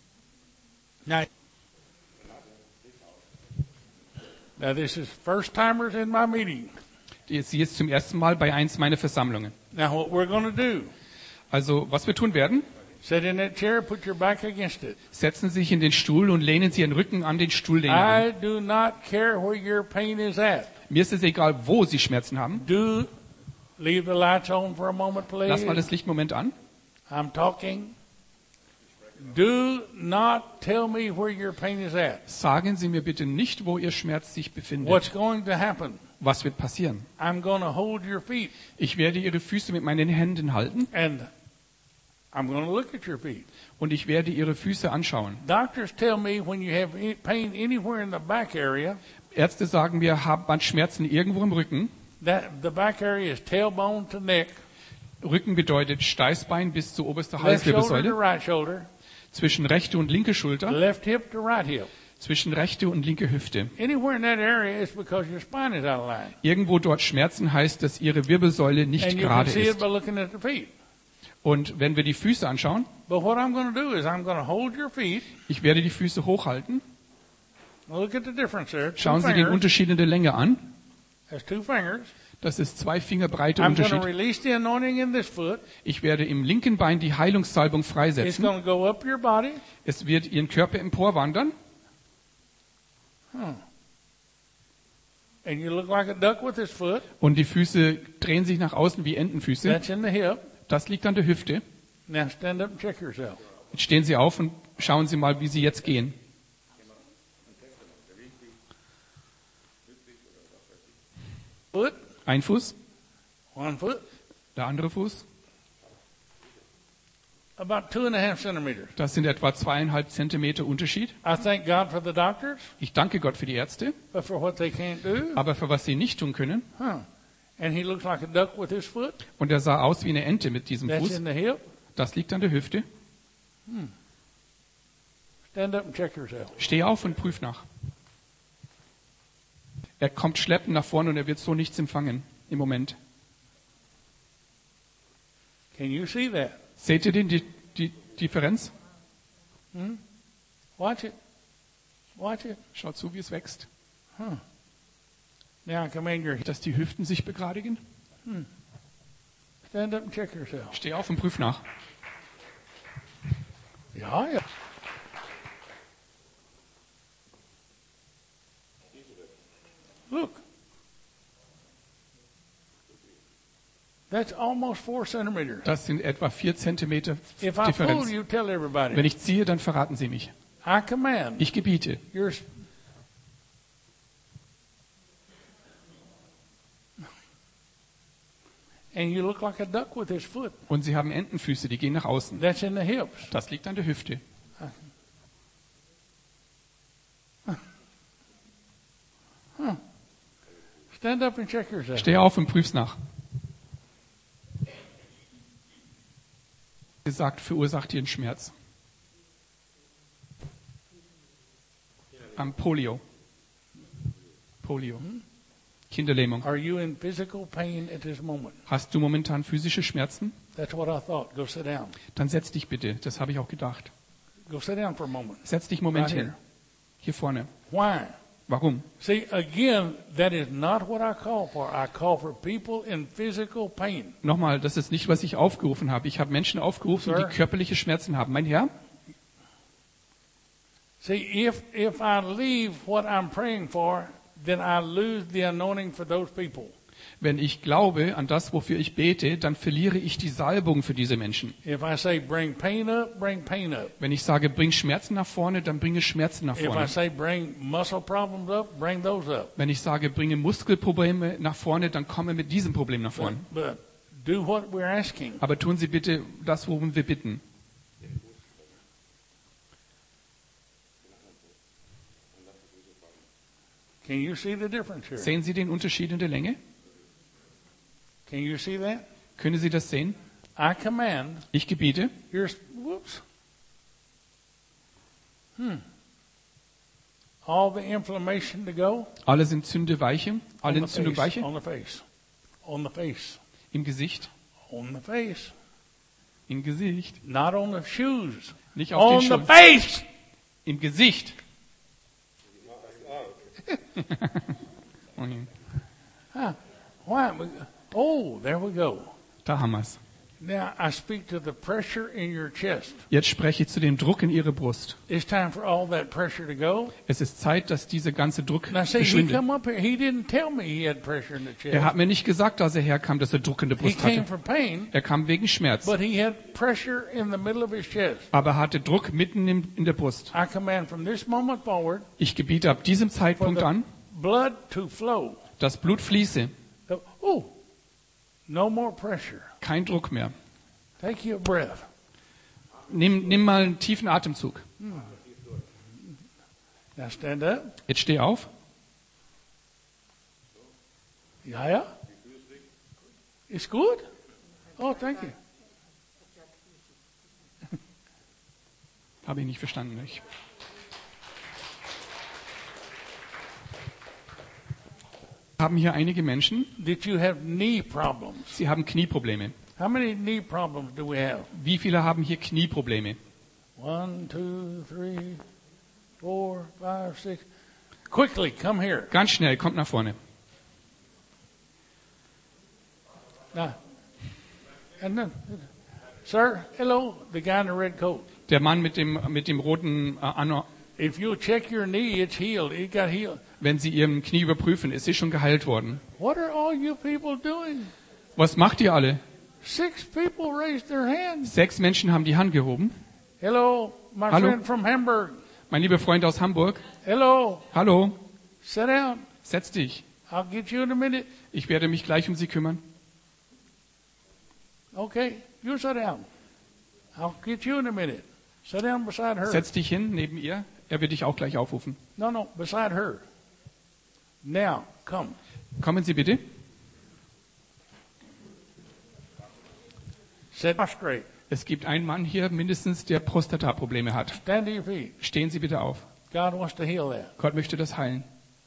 A: Now this is first timers in my meeting.
B: Sie ist zum ersten Mal bei eins meiner Versammlungen.
A: Now what we're going to do,
B: Also, was wir tun werden,
A: sit in that chair, put your back against it.
B: setzen Sie sich in den Stuhl und lehnen Sie Ihren Rücken an den Stuhllehner an.
A: I do not care where your pain is at.
B: Mir ist es egal, wo Sie Schmerzen haben.
A: Do leave the lights on for a moment, please.
B: Lass mal das Lichtmoment an.
A: I'm talking. Do not tell me where your pain is at.
B: Sagen Sie mir bitte nicht, wo Ihr Schmerz sich befindet.
A: What's going to happen?
B: Was wird passieren?
A: I'm going to hold your feet
B: Ich werde Ihre Füße mit meinen Händen halten
A: and I'm going to look at your feet.
B: und ich werde Ihre Füße anschauen.
A: Doctors tell me when you have pain anywhere in the back area,
B: Ärzte sagen mir, hat man Schmerzen irgendwo im Rücken.
A: that the back area is tailbone to neck,
B: Rücken bedeutet Steißbein bis zur obersten
A: left shoulder to
B: Halswirbelsäule,
A: right shoulder,
B: zwischen rechte und linke Schulter,
A: left hip to right hip.
B: zwischen rechte und linke Hüfte.
A: Anywhere in that area is because your spine is out of line.
B: Irgendwo dort Schmerzen heißt, dass Ihre Wirbelsäule nicht
A: And you can
B: gerade
A: see it
B: ist.
A: by looking at the feet.
B: Und wenn wir die Füße anschauen,
A: But what I'm going to do is I'm going to hold your feet.
B: ich werde die Füße hochhalten.
A: Look at the difference there.
B: Schauen
A: Two
B: Sie den
A: fingers.
B: Unterschied in der Länge an.
A: That's 2 fingers.
B: Das ist 2 Finger breite
A: I'm going to
B: Unterschied.
A: release the anointing in this foot.
B: Ich werde im linken Bein die Heilungssalbung
A: It's
B: freisetzen.
A: going to go up your body.
B: Es wird Ihren Körper emporwandern.
A: And you look like a duck with this foot.
B: Und die Füße drehen sich nach außen wie Entenfüße.
A: That's in the hip.
B: Das liegt an der Hüfte.
A: Now stand up and check yourself.
B: Jetzt stehen Sie auf und schauen Sie mal, wie Sie jetzt gehen.
A: Foot,
B: Ein Fuß,
A: 1 foot,
B: der andere Fuß.
A: about 2.5 centimeters.
B: Das sind etwa 2,5 Zentimeter Unterschied.
A: I thank God for the doctors,
B: Ich danke Gott für die Ärzte,
A: but for what they can't do.
B: aber für was sie nicht tun können.
A: And he looks like a duck with his foot.
B: Und er sah aus wie eine Ente mit diesem
A: That's
B: Fuß.
A: in the hip.
B: Das liegt an der Hüfte.
A: Stand up and check yourself.
B: Steh auf und prüf nach. Er kommt schleppend nach vorne und er wird so nichts empfangen im Moment.
A: Can you see that?
B: Seht ihr die Differenz?
A: Watch it. Watch it.
B: Schaut zu, wie es wächst.
A: Now I command your
B: Dass die Hüften sich begradigen.
A: stand up and check yourself.
B: Steh auf und prüf nach.
A: Ja, ja. Look. That's almost 4 centimeters.
B: Das sind etwa 4 Zentimeter
A: If I fool
B: Differenz.
A: you, tell
B: Wenn
A: everybody.
B: ich ziehe, dann verraten Sie mich.
A: I command
B: Ich gebiete.
A: your and you look like a duck with his foot.
B: Und Sie haben Entenfüße, die gehen nach außen.
A: That's in the hips.
B: Das liegt an der Hüfte.
A: Stand up and check yourself.
B: Steh auf und prüf's nach. Gesagt, verursacht Ihren Schmerz. Am Polio. Polio. Kinderlähmung.
A: Are you in physical pain at this moment?
B: Hast du momentan physische Schmerzen?
A: That's what I thought. Go sit down.
B: Dann setz dich bitte. Das habe ich auch gedacht.
A: Go sit down for a moment.
B: Setz dich einen Moment
A: Right
B: hin.
A: here.
B: Hier vorne.
A: Why?
B: Warum?
A: See, again, that is not what I call for. I call for people in physical pain.
B: Nochmal, das ist nicht, was ich aufgerufen habe. Ich habe Menschen aufgerufen,
A: Sir?
B: die körperliche Schmerzen haben. Mein Herr,
A: See, if I leave what I'm praying for, then I lose the anointing for those people.
B: wenn ich glaube an das, wofür ich bete, dann verliere ich die Salbung für diese Menschen.
A: If I say bring pain up, bring pain up.
B: Wenn ich sage, bring Schmerzen nach vorne, dann bringe Schmerzen nach
A: If I
B: vorne.
A: say bring muscle problems up, bring those up.
B: Wenn ich sage, bringe Muskelprobleme nach vorne, dann komme mit diesem Problem nach vorne.
A: But do what we're asking.
B: Aber tun Sie bitte das, worum wir bitten.
A: Can you see the difference here?
B: Sehen Sie den Unterschied in der Länge?
A: Can you see that?
B: Können Sie das sehen?
A: I command
B: Ich gebiete,
A: whoops. All the inflammation to go.
B: alle Entzündung weiche, alle
A: On the
B: Entzündung
A: face,
B: weiche
A: on the face, on the face,
B: im Gesicht,
A: on the face.
B: im Gesicht,
A: Not on the shoes.
B: nicht auf
A: On
B: den
A: the
B: Schuhen,
A: face.
B: im Gesicht. Okay.
A: Why? Oh, there we go.
B: Da haben wir es.
A: Now I speak to the pressure in your chest.
B: Jetzt spreche ich zu dem Druck in Ihre Brust.
A: It's time for all that pressure to go.
B: Es ist Zeit, dass dieser ganze Druck
A: Now see, he
B: verschwindet.
A: come up here. He didn't tell me he had pressure in the chest.
B: Er hat mir nicht gesagt, dass er herkam, dass er Druck in der
A: He
B: Brust
A: came
B: hatte.
A: for pain,
B: Er kam wegen Schmerz,
A: but he had pressure in the middle of his chest.
B: aber er hatte Druck mitten in der Brust.
A: I command from this moment forward
B: Ich gebiete ab diesem
A: for
B: Zeitpunkt
A: the
B: an,
A: blood to flow.
B: dass Blut fließe.
A: Oh, no more pressure.
B: Kein Druck mehr.
A: Take your breath.
B: Nimm mal einen tiefen Atemzug.
A: Now stand up.
B: Jetzt steh auf.
A: Yeah. It's good. Oh, thank you.
B: Habe ich nicht verstanden. Ich. Wir haben hier einige Menschen,
A: Did you have knee problems?
B: sie haben Knieprobleme.
A: How many knee problems do we have?
B: Wie viele haben hier Knieprobleme?
A: 1, 2, 3, 4, 5, 6. Quickly, come here.
B: Ganz schnell, kommt nach vorne.
A: Now, and then, sir, hello, the guy in the red coat.
B: Der Mann mit dem roten Anno.
A: If you check your knee, it's healed. It got healed.
B: Wenn Sie Ihrem Knie überprüfen, ist sie schon geheilt worden.
A: What are all you people doing?
B: Was macht ihr alle?
A: 6 people raised their hands.
B: 6 Menschen haben die Hand gehoben.
A: Hello, my
B: Hallo.
A: friend from Hamburg.
B: Mein lieber Freund aus Hamburg.
A: Hello,
B: Hallo,
A: sit down.
B: setz dich.
A: I'll get you in a minute.
B: Ich werde mich gleich um Sie kümmern.
A: Okay, you sit down. I'll get you in a minute. Sit down beside her.
B: Setz dich hin neben ihr. Er wird dich auch gleich aufrufen.
A: No, beside her. Now, come.
B: Kommen Sie bitte.
A: Sit straight.
B: Es gibt einen Mann hier mindestens, der Prostataprobleme hat.
A: Stand to your feet.
B: Stehen Sie bitte auf.
A: God wants to heal that.
B: Gott möchte das heilen.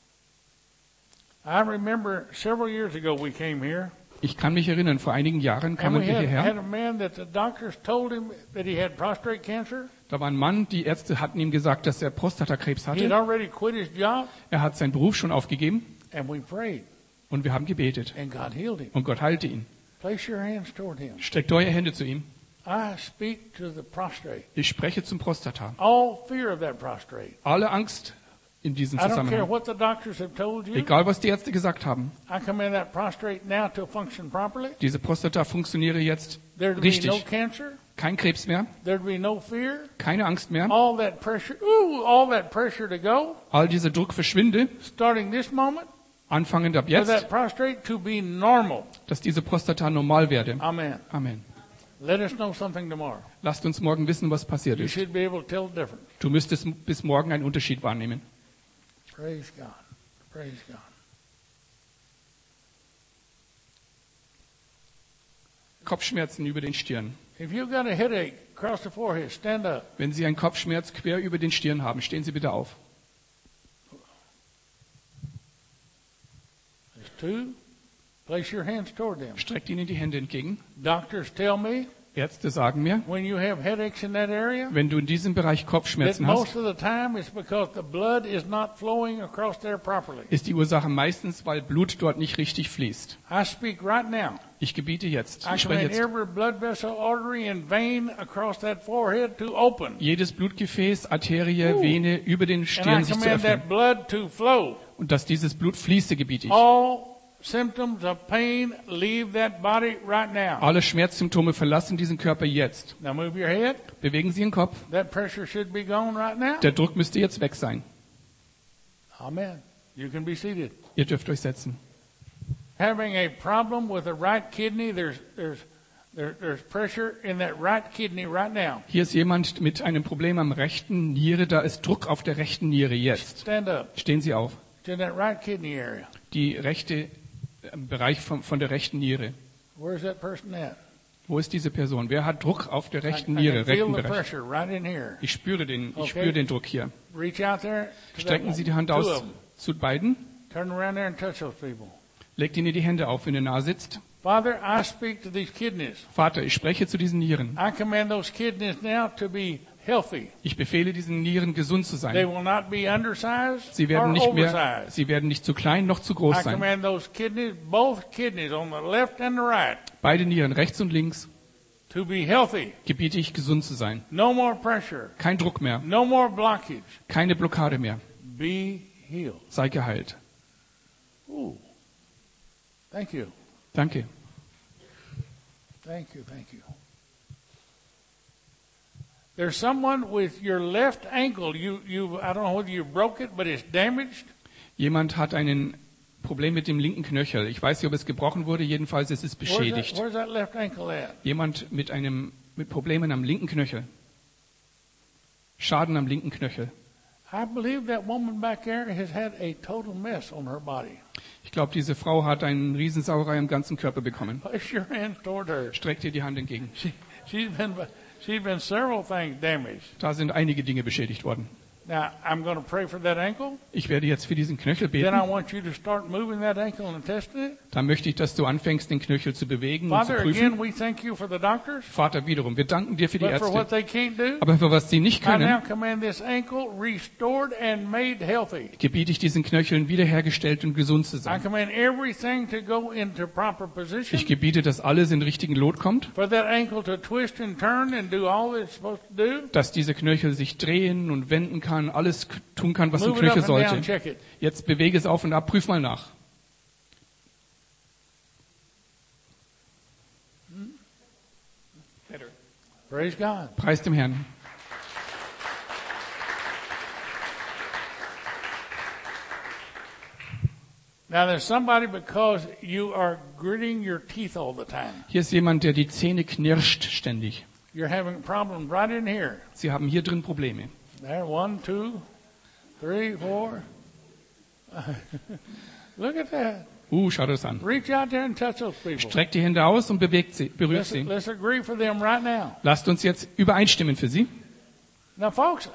A: I remember several years ago we came here,
B: Ich kann mich erinnern, vor einigen Jahren
A: and
B: kamen
A: we
B: wir
A: had
B: hierher.
A: a man that the doctors told him that he had prostate cancer.
B: Da war ein Mann, die Ärzte hatten ihm gesagt, dass er Prostatakrebs
A: He had
B: hatte.
A: already quit his job,
B: Er hat seinen Beruf schon aufgegeben
A: and we prayed,
B: und wir haben gebetet.
A: and God healed him.
B: Und Gott heilte ihn.
A: Place your hands toward him.
B: Streckt eure Hände zu ihm.
A: I speak to the prostrate.
B: Ich spreche zum Prostata.
A: All fear of that prostrate.
B: Alle Angst in diesem
A: I don't care
B: Zusammenhang.
A: what the doctors have told you.
B: Egal, was die Ärzte gesagt haben.
A: I command that prostrate now to function properly.
B: Diese Prostata funktioniere jetzt
A: There'd be no
B: richtig.
A: cancer.
B: Kein Krebs mehr,
A: There'd be no fear.
B: keine Angst mehr.
A: All that pressure to go,
B: All dieser Druck verschwinde,
A: starting this moment,
B: anfangend ab
A: for
B: jetzt,
A: that prostrate to be normal.
B: dass diese Prostata normal werde.
A: Amen.
B: Amen.
A: Let us know something tomorrow.
B: Lasst uns morgen wissen, was passiert
A: You
B: ist.
A: should be able to tell the difference.
B: Du müsstest bis morgen einen Unterschied wahrnehmen.
A: Praise God. Praise God.
B: Kopfschmerzen über den Stirn.
A: If you've got a headache across the forehead, stand up.
B: Wenn Sie einen Kopfschmerz quer über den Stirn haben, stehen Sie bitte auf.
A: There's 2. Place your hands toward them.
B: Streckt Ihnen die Hände entgegen.
A: Doctors tell me
B: Ärzte sagen mir,
A: when you have headaches in that area,
B: wenn du in diesem Bereich
A: that
B: Kopfschmerzen
A: most
B: hast,
A: of the time it's because the blood is not flowing across there properly.
B: ist die Ursache meistens, weil Blut dort nicht richtig fließt.
A: I speak right now.
B: Ich gebiete jetzt,
A: I
B: ich spreche
A: command
B: jetzt.
A: every blood vessel, artery, and vein across that forehead to open.
B: Jedes Blutgefäß, Arterie, Vene über den
A: And I
B: Stirn sich zu
A: command
B: öffnen.
A: that blood to flow.
B: Und dass dieses Blut fließe, gebiete ich.
A: All symptoms of pain leave that body right now.
B: Alle Schmerzsymptome verlassen diesen Körper jetzt.
A: Now move your head.
B: Bewegen Sie Ihren Kopf.
A: That pressure should be gone right now.
B: Der Druck müsste jetzt weg sein.
A: Amen. You can be seated.
B: Ihr dürft euch setzen.
A: Having a problem with the right kidney, there's pressure in that right kidney right now.
B: Hier ist jemand mit einem Problem am rechten Niere. Da ist Druck auf der rechten Niere jetzt.
A: Stand up.
B: Stehen Sie auf.
A: It's in that right kidney area.
B: Die rechte Bereich von der rechten Niere.
A: Where's that person at?
B: Wo ist diese Person? Wer hat Druck auf der rechten
A: I
B: Niere,
A: can feel
B: rechten
A: the
B: Bereich?
A: pressure right in here.
B: Ich spüre
A: Okay.
B: den Druck hier.
A: Reach out there. To that
B: Strecken
A: one.
B: Sie die Hand
A: Two
B: aus
A: of them.
B: zu beiden.
A: Turn around there and touch those people.
B: Legt ihnen die Hände auf, wenn ihr nahe sitzt.
A: Father, I speak to these kidneys.
B: Vater, ich spreche zu diesen Nieren.
A: I command those kidneys now to be healthy.
B: Ich befehle diesen Nieren, gesund zu
A: They
B: sein.
A: will not be undersized
B: Sie
A: or
B: werden
A: oversized.
B: nicht zu klein noch zu
A: I
B: groß sein.
A: command those kidneys, both kidneys on the left and the right,
B: Beide Nieren, rechts und links,
A: to be healthy.
B: gebiete ich, gesund zu sein.
A: No more pressure.
B: Kein Druck mehr,
A: No more blockage.
B: keine Blockade mehr.
A: Be healed.
B: Sei geheilt.
A: Ooh. Thank you.
B: Danke.
A: Thank you. Thank you. There's someone with your left ankle. I don't know whether you broke it, but it's damaged.
B: Jemand hat ein Problem mit dem linken Knöchel. Ich weiß nicht, ob es gebrochen wurde. Jedenfalls ist es beschädigt.
A: Where's that left ankle at?
B: Jemand mit Problemen am linken Knöchel. Schaden am linken Knöchel.
A: I believe that woman back there has had a total mess on her body.
B: Ich glaube, diese Frau hat einen Riesensauerei im ganzen Körper bekommen.
A: Place your hands toward her.
B: Streckt ihr die Hand entgegen.
A: She's been several things damaged.
B: Da sind einige Dinge beschädigt worden.
A: Now, I'm going to pray for that ankle.
B: Ich werde jetzt für diesen Knöchel
A: Then I
B: beten.
A: want you to start moving that ankle and testing it.
B: Dann möchte ich, dass du anfängst, den Knöchel zu bewegen und zu
A: Father,
B: prüfen.
A: again, we thank you for the doctors,
B: Vater, wiederum, wir danken dir für die
A: but for what
B: Ärzte.
A: they can't do,
B: Aber für was sie nicht
A: I now
B: können,
A: command this ankle restored and made healthy.
B: gebiete ich diesen Knöcheln wiederhergestellt und gesund zu
A: I
B: sein.
A: command everything to go into proper position.
B: Ich gebiete, dass alles in richtigen Lot kommt,
A: For that ankle to twist and turn and do all it's supposed to do.
B: dass diese Knöchel sich drehen und wenden kann, alles tun kann, was ein
A: Move it up
B: Knöchel
A: and down,
B: sollte.
A: check it.
B: Jetzt bewege es auf und ab, prüf mal nach.
A: Praise God.
B: Preis dem Herrn.
A: Now there's somebody because you are gritting your teeth all the time.
B: Hier ist jemand, der die Zähne knirscht ständig.
A: You're having problems right in here.
B: Sie haben hier drin Probleme.
A: There, 1, 2, 3, 4. Look at that.
B: Schau das an.
A: Reach out there and touch those people.
B: Streckt die Hände aus und berührt sie.
A: Let's agree for them right now.
B: Lasst uns jetzt übereinstimmen für sie.
A: Now, folks,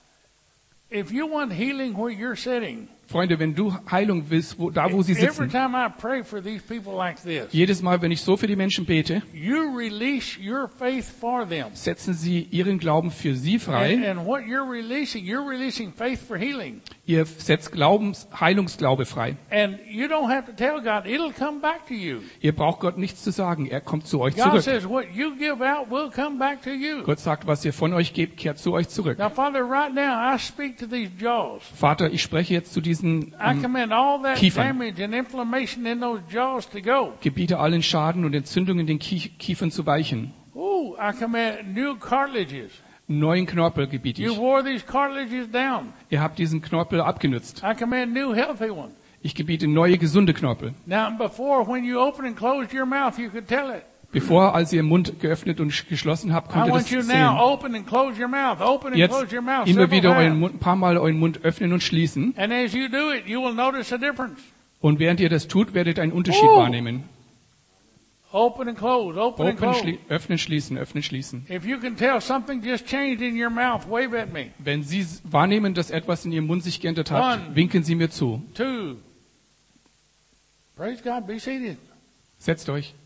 A: if you want healing where you're sitting,
B: Freunde, wenn du Heilung willst, wo sie
A: every
B: sitzen,
A: time I pray for these people like this,
B: jedes Mal, wenn ich so für die Menschen bete,
A: you release your faith for them.
B: setzen sie ihren Glauben für sie frei.
A: And what you're releasing faith for healing.
B: Ihr setzt Heilungsglaube frei.
A: And you don't have to tell God, it'll come back to you.
B: Ihr braucht Gott nichts zu sagen. Er kommt zu euch
A: God
B: zurück.
A: says what you give out will come back to you.
B: Gott sagt, was ihr von euch gebt, kehrt zu euch zurück.
A: Now, Father, right now I speak to these jaws.
B: Vater, ich spreche jetzt zu diesen
A: I command all that
B: Kiefern.
A: damage and inflammation in those jaws to go.
B: Gebiete allen Schaden und Entzündungen in den Kiefern zu weichen.
A: Ooh, I command new cartilages.
B: Neuen Knorpel gebiete
A: You
B: ich.
A: wore these cartilages down.
B: Ihr habt diesen Knorpel abgenützt.
A: I command new healthy ones.
B: Ich gebiete neue, gesunde Knorpel.
A: Now, before, when you opened and closed your mouth, you could tell it.
B: Bevor, als ihr den Mund geöffnet und geschlossen habt,
A: I
B: konnte das
A: want you now
B: sehen.
A: open and close your mouth. Open and
B: Jetzt
A: close your mouth.
B: immer
A: several
B: wieder
A: times.
B: ein paar Mal euren Mund öffnen und schließen.
A: And as you do it, you will notice a difference.
B: Und während ihr das tut, werdet ihr einen Unterschied
A: Oh.
B: wahrnehmen.
A: Open and close. Open and close.
B: Öffnen, schließen, öffnen, schließen.
A: If you can tell something just changed in your mouth, wave at me.
B: Wenn Sie wahrnehmen, dass etwas in Ihrem Mund sich geändert hat,
A: One.
B: winken Sie mir zu.
A: 2. Praise God. Be seated.
B: Setzt euch.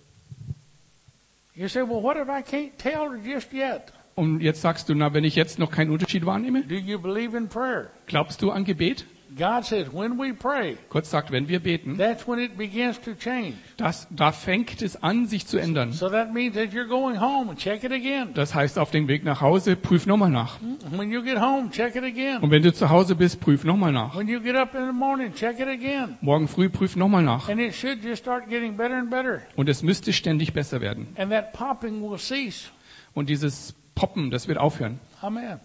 A: You say, well, what if I can't tell just yet?
B: Und jetzt sagst du, na, wenn ich jetzt noch keinen Unterschied wahrnehme,
A: Do you believe in prayer?
B: glaubst du an Gebet?
A: God says when we pray,
B: Gott sagt, wenn wir beten,
A: that's when it begins to change.
B: da fängt es an, sich zu ändern.
A: So that means that you're going home and check it again.
B: Das heißt, auf dem Weg nach Hause, prüf nochmal nach.
A: When you get home, check it again.
B: Und wenn du zu Hause bist, prüf nochmal nach.
A: When you get up in the morning, check it again.
B: Morgen früh prüf nochmal nach.
A: And it should just start getting better and better.
B: Und es müsste ständig besser werden.
A: And that popping will cease.
B: Und dieses Poppen, das wird aufhören.
A: Amen.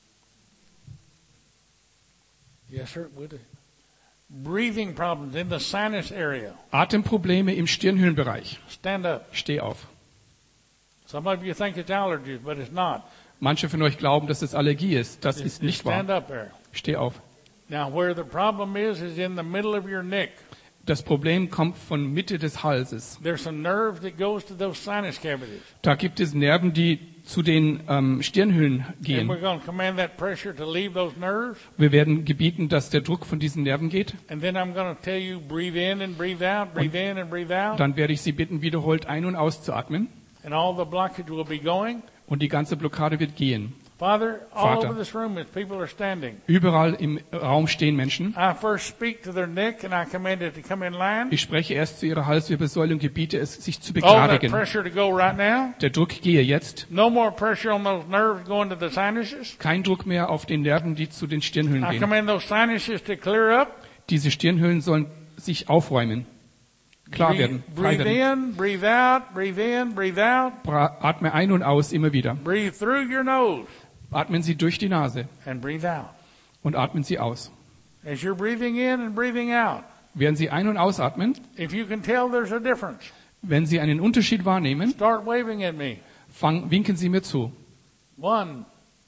A: Yes, sir, it would. Breathing problems in the sinus area.
B: Atemprobleme im Stirnhöhlenbereich.
A: Stand up.
B: Steh auf.
A: Some of you think it's allergies, but it's not.
B: Manche von euch glauben, dass es Allergie ist. Das ist nicht
A: Stand
B: wahr.
A: up there.
B: Steh auf.
A: Now, where the problem is in the middle of your neck.
B: Das Problem kommt von Mitte des Halses.
A: There's some nerve that goes to those sinus cavities.
B: Da gibt es Nerven, die zu den Stirnhöhlen
A: And
B: gehen.
A: we're going to command that pressure to leave those nerves.
B: Wir werden gebieten, dass der Druck von diesen Nerven geht.
A: And then I'm going to tell you, breathe in and breathe out, breathe in and breathe out.
B: Dann werde ich Sie bitten, wiederholt ein- und auszuatmen.
A: And all the blockage will be going.
B: Und die ganze Blockade wird gehen.
A: Father, all
B: Vater.
A: over this room as people are standing,
B: Überall im Raum stehen Menschen.
A: I first speak to their neck and I command it to come in line.
B: Ich spreche erst zu ihrer Halswirbelsäule und gebiete es, sich zu
A: All that
B: begradigen.
A: pressure to go right now.
B: Der Druck gehe jetzt.
A: No more pressure on those nerves going to the sinuses.
B: Kein Druck mehr auf den Nerven, die zu den Stirnhöhlen
A: I
B: gehen.
A: command those sinuses to clear up.
B: Diese Stirnhöhlen sollen sich aufräumen, klar werden, frei
A: Breathe
B: werden.
A: in, breathe out, breathe in, breathe out.
B: Atme ein und aus immer wieder.
A: Breathe through your nose
B: Atmen Sie durch die Nase
A: and breathe out.
B: und atmen Sie aus.
A: As you're breathing in and breathing out,
B: Während Sie ein- und ausatmen,
A: if you can tell there's a difference,
B: wenn Sie einen Unterschied wahrnehmen,
A: start waving at me.
B: winken Sie mir zu.
A: 1,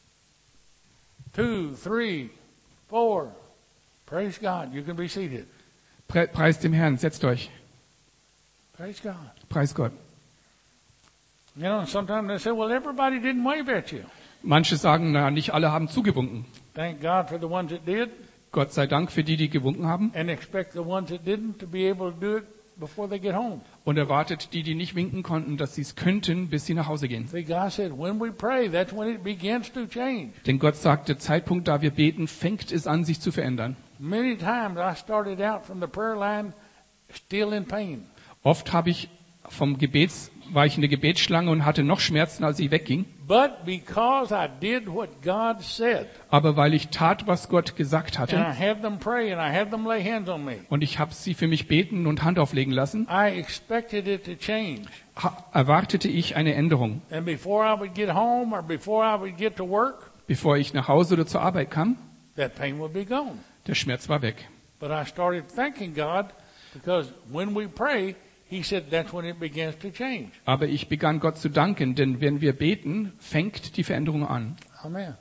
A: 2, 3, 4. Praise God. You can be seated.
B: Preis dem Herrn, setzt euch.
A: Praise God.
B: Preis Gott.
A: You know, sometimes they say, well, everybody didn't wave at you.
B: Manche sagen, na, nicht alle haben zugewunken.
A: Thank God for the ones that did,
B: Gott sei Dank für die, die gewunken haben.
A: and expect the ones that didn't to be able to do it before they get home.
B: Und erwartet die, die nicht winken konnten, dass sie es könnten, bis sie nach Hause gehen.
A: See, God said, when we pray, that's when it begins to change.
B: Denn Gott sagt, der Zeitpunkt, da wir beten, fängt es an, sich zu verändern.
A: Many times I started out from the prayer line still in pain.
B: Oft war ich in der Gebetsschlange und hatte noch Schmerzen, als ich wegging.
A: But because I did what God said,
B: Aber weil ich tat, was Gott gesagt
A: and
B: hatte,
A: I had them pray and I had them lay hands on me,
B: und ich habe sie für mich beten und Hand auflegen lassen,
A: I expected it to change.
B: erwartete ich eine Änderung.
A: And before I would get home or before I would get to work,
B: Bevor ich nach Hause oder zur Arbeit kam,
A: that pain would be gone.
B: der Schmerz war weg.
A: But I started thanking God because when we pray, He said that's when it begins to change.
B: Aber ich begann Gott zu danken, denn wenn wir beten, fängt die Veränderung an.
A: Amen.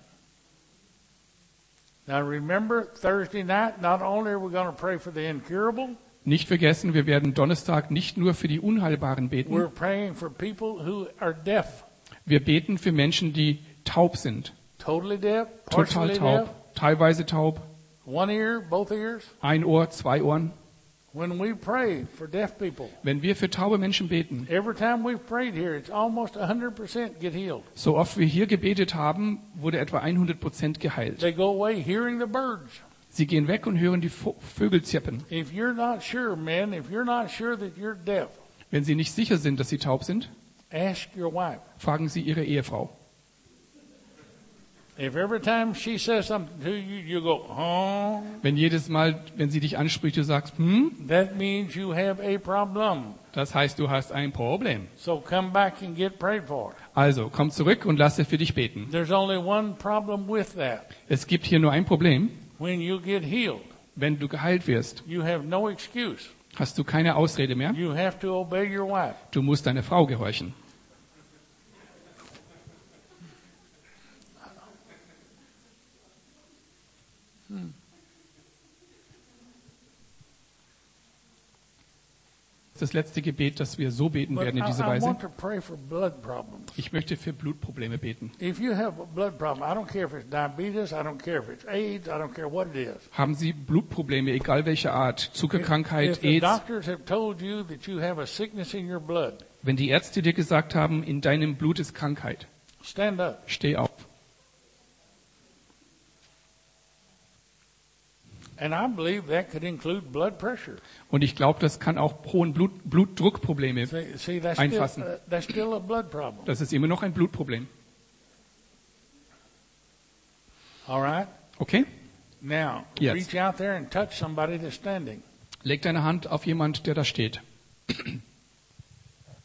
A: Now remember, Thursday night, not only are we going to pray for the incurable,
B: Nicht vergessen, wir werden Donnerstag nicht nur für die Unheilbaren
A: we're
B: beten,
A: praying for people who are deaf,
B: wir beten für Menschen, die taub sind.
A: totally deaf,
B: Total
A: partially
B: taub,
A: deaf,
B: teilweise taub,
A: one ear, both ears.
B: ein Ohr, zwei Ohren.
A: When we pray for deaf people,
B: Wenn wir für taube Menschen beten,
A: every time we've prayed here, it's almost 100% get healed.
B: so oft wir hier gebetet haben, wurde etwa 100% geheilt.
A: They go away hearing the birds.
B: Sie gehen weg und hören die Vögel zirpen.
A: If you're not sure, men, if you're not sure that you're deaf,
B: Wenn Sie nicht sicher sind, dass Sie taub sind,
A: ask your wife.
B: fragen Sie Ihre Ehefrau.
A: If every time she says something to you, you go, oh,
B: Wenn jedes Mal, wenn sie dich anspricht, du sagst,
A: that means you have a problem.
B: das heißt, du hast ein Problem.
A: So come back and get prayed for.
B: Also, komm zurück und lasse für dich beten.
A: There's only one problem with that.
B: Es gibt hier nur ein Problem.
A: When you get healed,
B: Wenn du geheilt wirst,
A: you have no excuse.
B: hast du keine Ausrede mehr.
A: You have to obey your wife.
B: Du musst deiner Frau gehorchen. Das letzte Gebet, das wir so beten
A: But
B: werden in dieser
A: I
B: Weise.
A: want to pray for blood problems.
B: Ich möchte für Blutprobleme beten.
A: If you have a blood problem, I don't care if it's diabetes, I don't care if it's AIDS, I don't care what it is.
B: Haben Sie Blutprobleme, egal welcher Art, Zuckerkrankheit,
A: If the
B: AIDS,
A: doctors have told you that you have a sickness in your blood,
B: wenn die Ärzte dir gesagt haben, in deinem Blut ist Krankheit,
A: stand up.
B: steh auf.
A: And I believe that could include blood pressure.
B: Und ich glaube, das kann auch hohen Blutdruckprobleme
A: See,
B: Einfassen.
A: that's still a blood problem.
B: Das ist immer noch ein Blutproblem.
A: All right?
B: Okay?
A: Now,
B: Yes.
A: reach out there and touch somebody that's standing.
B: Leg deine Hand auf jemand, der da steht.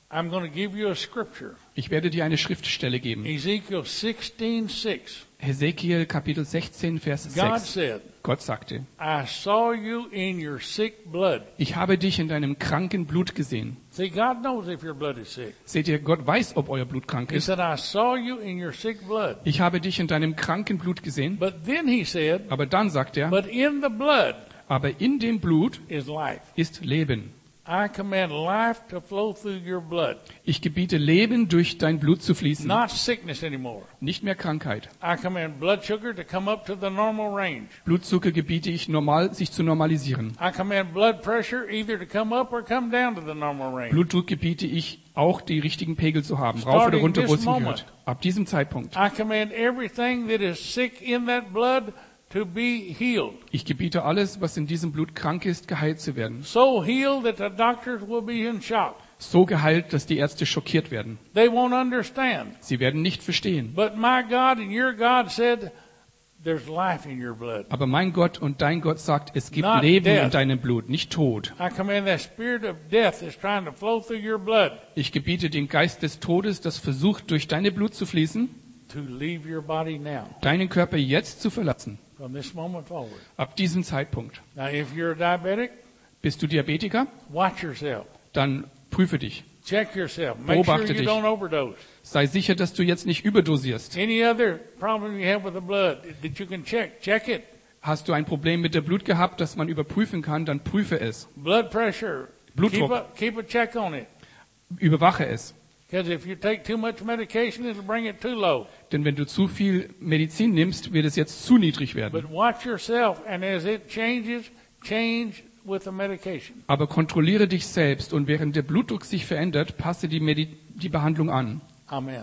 A: I'm going to give you a scripture.
B: Ich werde dir eine Schriftstelle geben.
A: Ezekiel 16:6.
B: Hesekiel Kapitel 16, Vers
A: God
B: 6.
A: said,
B: Gott sagte,
A: I saw you in your sick blood.
B: ich habe dich in deinem kranken Blut gesehen.
A: See, God knows if your blood is sick.
B: Seht ihr, Gott weiß, ob euer Blut krank
A: He
B: ist.
A: said, I saw you in your sick blood.
B: Ich habe dich in deinem kranken Blut gesehen.
A: But then he said,
B: Aber dann sagt er,
A: but in the blood
B: aber in dem Blut
A: is life.
B: ist Leben.
A: I command life to flow through your blood.
B: Ich gebiete Leben durch dein Blut zu fließen.
A: Not sickness anymore.
B: Nicht mehr Krankheit.
A: I command blood sugar to come up to the normal range.
B: Blutzucker gebiete ich sich zu normalisieren.
A: I command blood pressure either to come up or come down to the normal range.
B: Blutdruck gebiete ich auch, die richtigen Pegel zu haben. Rauf oder runter, wo es hingehört. Ab diesem Zeitpunkt.
A: I command everything that is sick in that blood to be healed.
B: Ich gebiete alles, was in diesem Blut krank ist, geheilt zu werden.
A: So healed that the doctors will be in shock.
B: So geheilt, dass die Ärzte schockiert werden.
A: They won't understand.
B: Sie werden nicht verstehen.
A: But my God and your God said, there's life in your blood.
B: Aber mein Gott und dein Gott sagt, es gibt
A: Not
B: Leben
A: death.
B: in deinem Blut, nicht Tod.
A: I command that spirit of death that's trying to flow through your blood
B: Ich gebiete den Geist des Todes, das versucht, durch deine Blut zu fließen,
A: to leave your body now,
B: deinen Körper jetzt zu verlassen.
A: from this moment forward.
B: Ab diesem Zeitpunkt.
A: Now, if you're a diabetic,
B: Bist du Diabetiker?
A: watch yourself.
B: Dann prüfe dich.
A: Check yourself. Make sure
B: Beobachte
A: you
B: dich.
A: don't overdose.
B: Sei sicher, dass du jetzt nicht überdosierst.
A: Any other problem you have with the blood that you can check it.
B: Hast du ein Problem mit der Blut gehabt, das man überprüfen kann, dann prüfe es.
A: Blood pressure.
B: Blutdruck.
A: Keep a check on it.
B: Überwache es.
A: Because if you take too much medication, it'll bring it too low.
B: Denn wenn du zu viel Medizin nimmst, wird es jetzt zu niedrig werden.
A: But watch yourself, and as it changes, change with the medication.
B: Aber kontrolliere dich selbst und während der Blutdruck sich verändert, passe die Behandlung an.
A: Amen.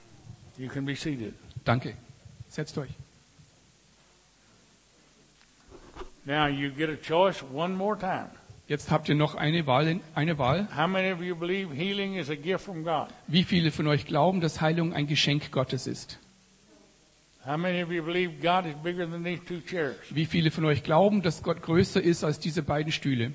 A: You can be seated.
B: Danke. Setzt euch.
A: Now you get a choice one more time.
B: Jetzt habt ihr noch eine Wahl.
A: How many of you believe healing is a gift from God?
B: Wie viele von euch glauben, dass Heilung ein Geschenk Gottes ist?
A: How many of you believe God is bigger than these two chairs?
B: Wie viele von euch glauben, dass Gott größer ist als diese beiden Stühle?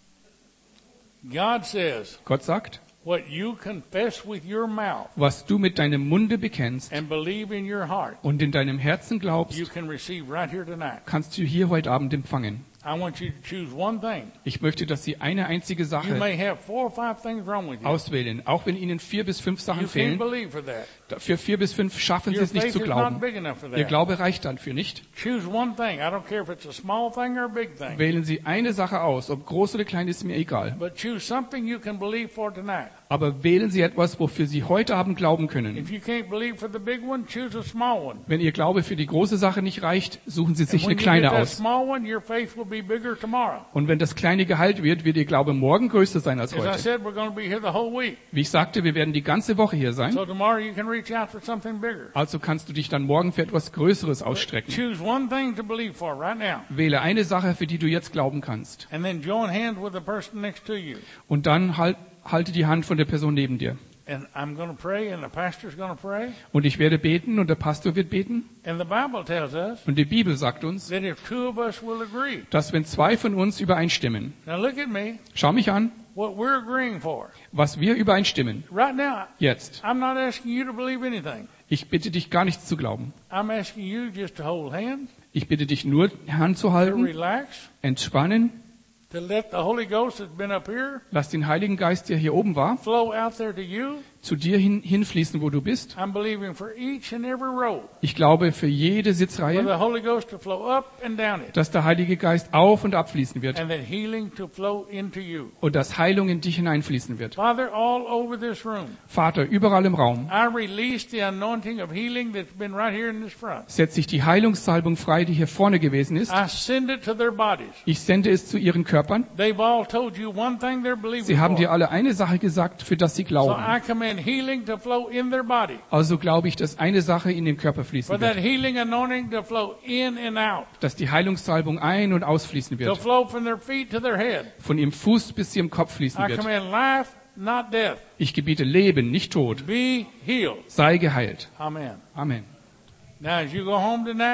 A: God says,
B: Gott sagt,
A: what you confess with your mouth
B: was du mit deinem Munde bekennst
A: and believe in your heart,
B: und in deinem Herzen
A: you
B: glaubst,
A: can receive right here tonight.
B: kannst du hier heute Abend empfangen.
A: I want you to choose one thing.
B: Ich möchte, dass Sie eine einzige
A: You
B: Sache
A: may have 4 or 5 things wrong with you.
B: auswählen, auch wenn Ihnen 4 bis 5
A: You
B: Sachen
A: can't
B: fehlen.
A: believe for that.
B: Für 4 bis 5 schaffen Sie
A: Your
B: es nicht
A: faith
B: zu
A: is
B: glauben.
A: not big enough for
B: Ihr
A: that.
B: Glaube reicht dafür nicht.
A: Choose one thing. I don't care if it's a small thing or a big thing.
B: Wählen Sie eine Sache aus, ob groß oder klein ist mir egal.
A: But choose something you can believe for tonight.
B: Aber wählen Sie etwas, wofür Sie heute Abend glauben können.
A: If you can't believe for the big one, choose a small one.
B: Wenn Ihr Glaube für die große Sache nicht reicht, suchen Sie sich
A: When
B: eine
A: you
B: kleine
A: get that
B: aus.
A: small one, your faith will be bigger tomorrow.
B: Und wenn das kleine geheilt wird, wird Ihr Glaube morgen größer sein als
A: As I
B: heute.
A: said, we're going to be here the whole week.
B: Wie ich sagte, wir werden die ganze Woche hier sein.
A: So tomorrow you can reach out for something bigger.
B: Also kannst du dich dann morgen für etwas Größeres ausstrecken.
A: Choose one thing to believe for right now.
B: Wähle eine Sache, für die du jetzt glauben kannst.
A: And then join hands with the person next to you.
B: Und dann halte die Hand von der Person neben dir.
A: And I'm going to pray and the pastor's going to pray.
B: Und ich werde beten und der Pastor wird beten.
A: And the Bible tells us
B: Und die Bibel sagt uns,
A: that if 2 of us will agree.
B: dass wenn 2 von uns übereinstimmen,
A: Now look at me.
B: schau mich an,
A: What we're agreeing for.
B: was wir übereinstimmen,
A: Right now,
B: jetzt.
A: I'm not asking you to believe anything.
B: Ich bitte dich gar nichts zu glauben.
A: I'm asking you just to hold hands,
B: Ich bitte dich nur, die Hand zu
A: to
B: halten,
A: relax,
B: entspannen,
A: to let the Holy Ghost that's been up here
B: lass den Heiligen Geist, der hier oben war,
A: flow out there to you.
B: zu dir hinfließen, wo du bist.
A: I'm believing for each and every row
B: Ich glaube für jede
A: for
B: Sitzreihe,
A: the Holy Ghost to flow up and down it,
B: dass der Heilige Geist auf und abfließen wird
A: and that healing to flow into you.
B: und dass Heilung in dich hineinfließen wird.
A: Father, all over this room,
B: Vater, überall im Raum
A: I release the anointing of healing that's been right here in this front.
B: setze ich die Heilungssalbung frei, die hier vorne gewesen ist.
A: I send it to their bodies.
B: Ich sende es zu ihren Körpern.
A: They've all told you one thing they're believing
B: Sie haben dir
A: for.
B: alle eine Sache gesagt, für das sie
A: So
B: glauben.
A: I command healing to flow in their body.
B: Also glaube ich, dass eine Sache in den Körper
A: For
B: fließen
A: that
B: wird.
A: healing anointing to flow in and out.
B: Dass die Heilungssalbung ein- und ausfließen
A: To
B: wird.
A: flow from their feet to their head.
B: Von ihrem Fuß bis zu ihrem Kopf fließen
A: I
B: wird.
A: command life, not death.
B: Ich gebiete Leben, nicht Tod.
A: Be healed.
B: Sei geheilt.
A: Amen.
B: Amen.
A: Now as you go home tonight,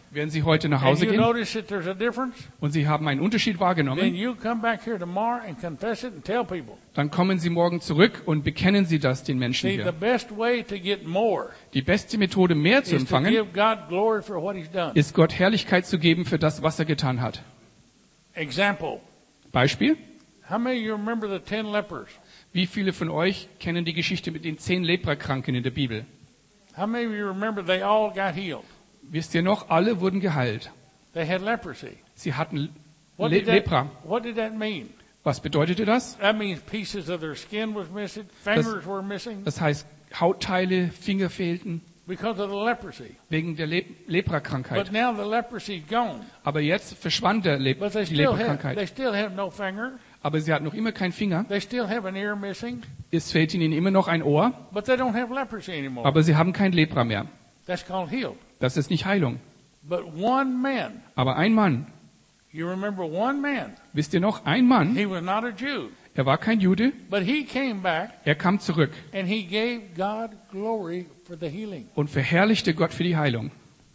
B: Werden Sie heute nach
A: and
B: Hause
A: you
B: gehen
A: notice that there's a difference,
B: und Sie haben einen Unterschied
A: then
B: wahrgenommen,
A: you come back here tomorrow and confess it and tell people.
B: dann kommen Sie morgen zurück und bekennen Sie das den Menschen
A: See, the
B: hier.
A: best way to get more
B: Die beste Methode, mehr zu
A: is to
B: empfangen,
A: give God glory for what He's done.
B: ist Gott Herrlichkeit zu geben für das, was er getan hat.
A: Example.
B: Beispiel:
A: How many of you remember the 10 lepers?
B: Wie viele von euch kennen die Geschichte mit den 10 Leprakranken in der Bibel?
A: How many of you remember they all got healed?
B: Wisst ihr noch, alle wurden geheilt.
A: They had leprosy.
B: Sie hatten
A: What did
B: Lepra.
A: what did that mean?
B: Was bedeutete das?
A: That means pieces of their skin was missing, fingers were missing
B: Das heißt, Hautteile, Finger fehlten
A: because of the leprosy.
B: wegen der
A: But
B: Leprakrankheit.
A: now the leprosy's gone.
B: Aber jetzt verschwand
A: But
B: die Leprakrankheit.
A: they still have no finger.
B: Aber sie hat noch immer keinen Finger.
A: They still have an ear missing,
B: Es fehlt ihnen immer noch ein Ohr.
A: but they don't have leprosy anymore.
B: Aber sie haben kein Lepra mehr.
A: That's called healed.
B: Das ist nicht Heilung.
A: But one man,
B: Aber ein Mann,
A: you remember one man,
B: wisst ihr noch, ein Mann,
A: he was not a Jew,
B: er war kein Jude,
A: but he came back
B: er kam zurück
A: and he gave God glory for the healing.
B: und verherrlichte Gott für die Heilung.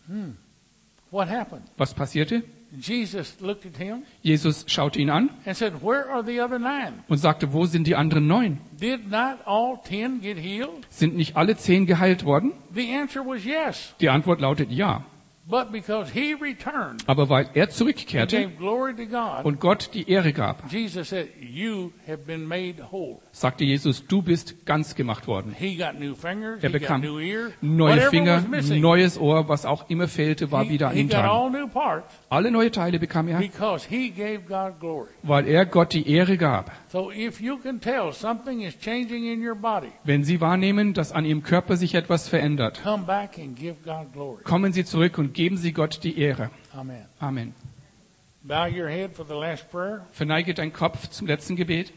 A: What happened?
B: Was passierte?
A: Jesus looked at him
B: Jesus schaute ihn an
A: and said, "Where are the other 9?
B: und sagte, wo sind die anderen 9?
A: Did not all 10 get healed?"
B: Sind nicht alle 10 geheilt worden?
A: The answer was yes.
B: Die Antwort lautet ja.
A: But because he returned
B: Aber weil er
A: and
B: zurückkehrte
A: gave glory to God,
B: und Gott die Ehre gab,
A: Jesus said, "You have been made whole."
B: sagte Jesus, du bist ganz gemacht worden.
A: He got new fingers,
B: Er
A: he got
B: bekam
A: new ear,
B: neue
A: whatever
B: Finger,
A: was missing.
B: neues Ohr, was auch immer fehlte, war wieder an
A: He
B: ihm
A: got
B: dran.
A: all new parts
B: Alle neue Teile bekam er,
A: because he gave God glory.
B: weil er Gott die Ehre gab.
A: So if you can tell something is changing in your body,
B: Wenn Sie wahrnehmen, dass an Ihrem Körper sich etwas verändert,
A: come back and give God glory.
B: kommen Sie zurück und geben Sie Gott die Ehre.
A: Amen.
B: Amen.
A: Bow your head for the last prayer.
B: Verneige deinen Kopf zum letzten Gebet.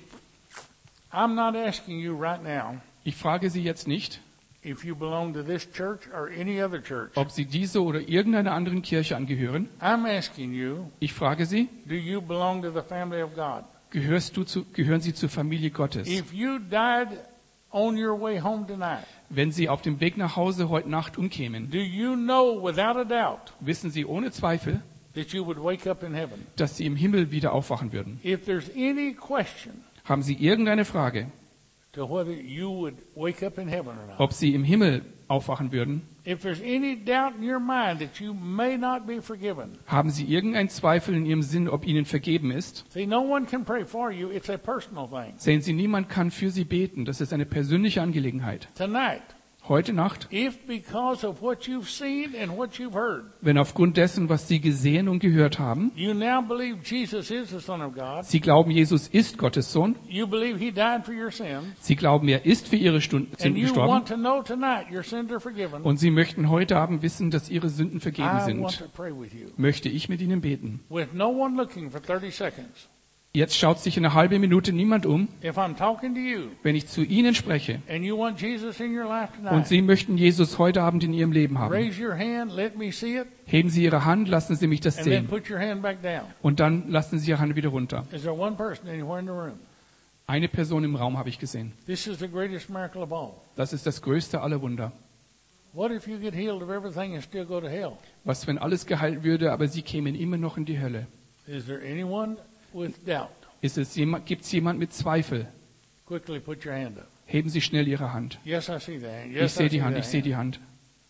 A: I'm not asking you right now
B: Ich frage Sie jetzt nicht,
A: if you belong to this church or any other church.
B: ob Sie diese oder irgendeiner anderen Kirche angehören.
A: I'm asking you,
B: Ich frage Sie,
A: do you belong to the family of God?
B: gehören Sie zur Familie Gottes?
A: If you died on your way home tonight,
B: Wenn Sie auf dem Weg nach Hause heute Nacht umkämen,
A: do you know without a doubt
B: wissen Sie ohne Zweifel,
A: that you would wake up in heaven?
B: dass Sie im Himmel wieder aufwachen würden.
A: If there's any question
B: Haben Sie irgendeine Frage,
A: to whether you would wake up in heaven or not,
B: ob Sie im Himmel aufwachen würden?
A: if there's any doubt in your mind that you may not be forgiven,
B: Haben Sie irgendeinen Zweifel in Ihrem Sinn, ob Ihnen vergeben ist?
A: see, no one can pray for you. It's a personal thing.
B: Sehen Sie, niemand kann für Sie beten. Das ist eine persönliche Angelegenheit.
A: Tonight,
B: Heute Nacht,
A: if because of what you've seen and what you've heard,
B: wenn aufgrund dessen, was Sie gesehen und gehört haben,
A: you now believe Jesus is the Son of God,
B: Sie glauben, Jesus ist Gottes Sohn,
A: you believe He died for your sins,
B: Sie glauben, er ist für Ihre
A: and
B: Sünden
A: you
B: gestorben,
A: want to know tonight your sins are forgiven,
B: und Sie möchten heute Abend wissen, dass Ihre Sünden vergeben
A: I want
B: sind,
A: to pray with you.
B: möchte ich mit Ihnen beten.
A: With no one looking for 30 seconds,
B: Jetzt schaut sich eine halbe Minute niemand um.
A: if I'm talking to you
B: Wenn ich zu Ihnen spreche
A: and you want Jesus in your life
B: und
A: tonight,
B: Sie möchten Jesus heute Abend in Ihrem Leben haben,
A: raise your hand, let me see it,
B: heben Sie Ihre Hand, lassen Sie mich das
A: and then
B: sehen.
A: put your hand back down.
B: Und dann lassen Sie Ihre Hand wieder runter.
A: Is there one person anywhere in the room?
B: Eine Person im Raum habe ich gesehen.
A: This is the greatest miracle of all.
B: Das ist das größte aller Wunder.
A: What if you get healed of everything and still go to hell?
B: Was, wenn alles geheilt würde, aber Sie kämen immer noch in die Hölle?
A: Is there anyone with doubt?
B: Gibt es jemand mit Zweifel?
A: Quickly put your hand up.
B: Heben Sie schnell Ihre Hand.
A: Yes, I see the hand.
B: Ich
A: Yes, I
B: sehe
A: see
B: die Hand,
A: the
B: ich sehe
A: hand.
B: die Hand.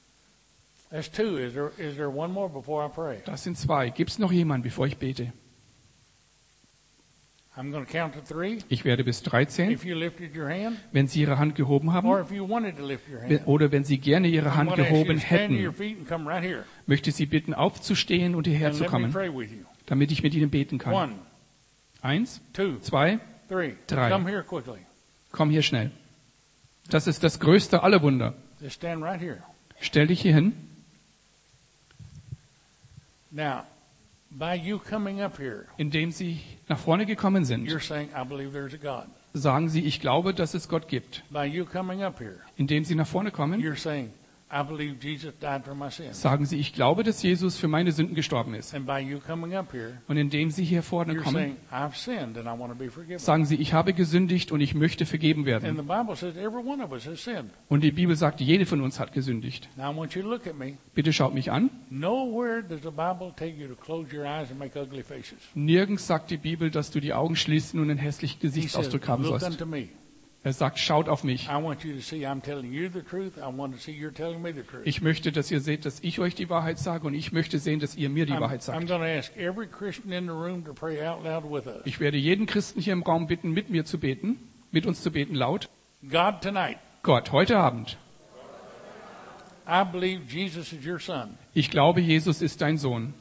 A: That's two. Is there one more before I pray?
B: Das sind 2. Gibt es noch jemand, bevor ich bete?
A: I'm going to count to 3.
B: Ich werde bis 3 zählen.
A: If you lifted your hand,
B: Wenn Sie Ihre Hand gehoben
A: or
B: haben
A: if you wanted to lift your hand,
B: oder wenn Sie gerne Ihre
A: I'm
B: Hand
A: going to ask you
B: gehoben
A: to stand to your
B: hätten,
A: feet and come right here
B: möchte ich Sie bitten, aufzustehen und hierher
A: and
B: zu
A: let me
B: kommen,
A: pray with you.
B: damit ich mit Ihnen beten kann.
A: 1,
B: 1,
A: 2,
B: 2,
A: 3.
B: 3.
A: Come here quickly.
B: komm hier schnell. Das ist das größte aller Wunder.
A: Just stand right here.
B: Stell dich hier hin.
A: Now, by you coming up here,
B: Indem Sie nach vorne gekommen sind,
A: you're saying, I believe there's a God.
B: sagen Sie, ich glaube, dass es Gott gibt.
A: By you coming up here,
B: Indem Sie nach vorne kommen,
A: you're saying, I believe Jesus died for my sins.
B: sagen Sie, ich glaube, dass Jesus für meine Sünden gestorben ist.
A: And by you coming up here,
B: Und indem Sie hier vorne
A: you're
B: kommen,
A: saying, I've sinned and I want to be forgiven.
B: sagen Sie, ich habe gesündigt und ich möchte vergeben
A: And
B: werden.
A: the Bible says every one of us has sinned.
B: Und die Bibel sagt, jede von uns hat gesündigt.
A: Now I want you to look at me.
B: Bitte schaut mich an.
A: Nowhere does the Bible tell you to close your eyes and make ugly faces.
B: Nirgends sagt die Bibel, dass du die Augen schließen und einen hässlichen
A: He says,
B: Gesichtsausdruck haben
A: look
B: sollst.
A: unto me.
B: Er sagt, schaut auf mich.
A: I want you to see I'm telling you the truth. I want to see you're telling me the truth.
B: Ich möchte, dass ihr seht, dass ich euch die Wahrheit sage und ich möchte sehen, dass ihr mir die Wahrheit
A: I'm
B: sagt.
A: going to ask every Christian in the room to pray out loud with us.
B: Ich werde jeden Christen hier im Raum bitten, mit mir zu beten, mit uns zu beten, laut.
A: God, tonight,
B: Gott, heute Abend,
A: I believe Jesus is your son.
B: ich glaube, Jesus ist dein Sohn.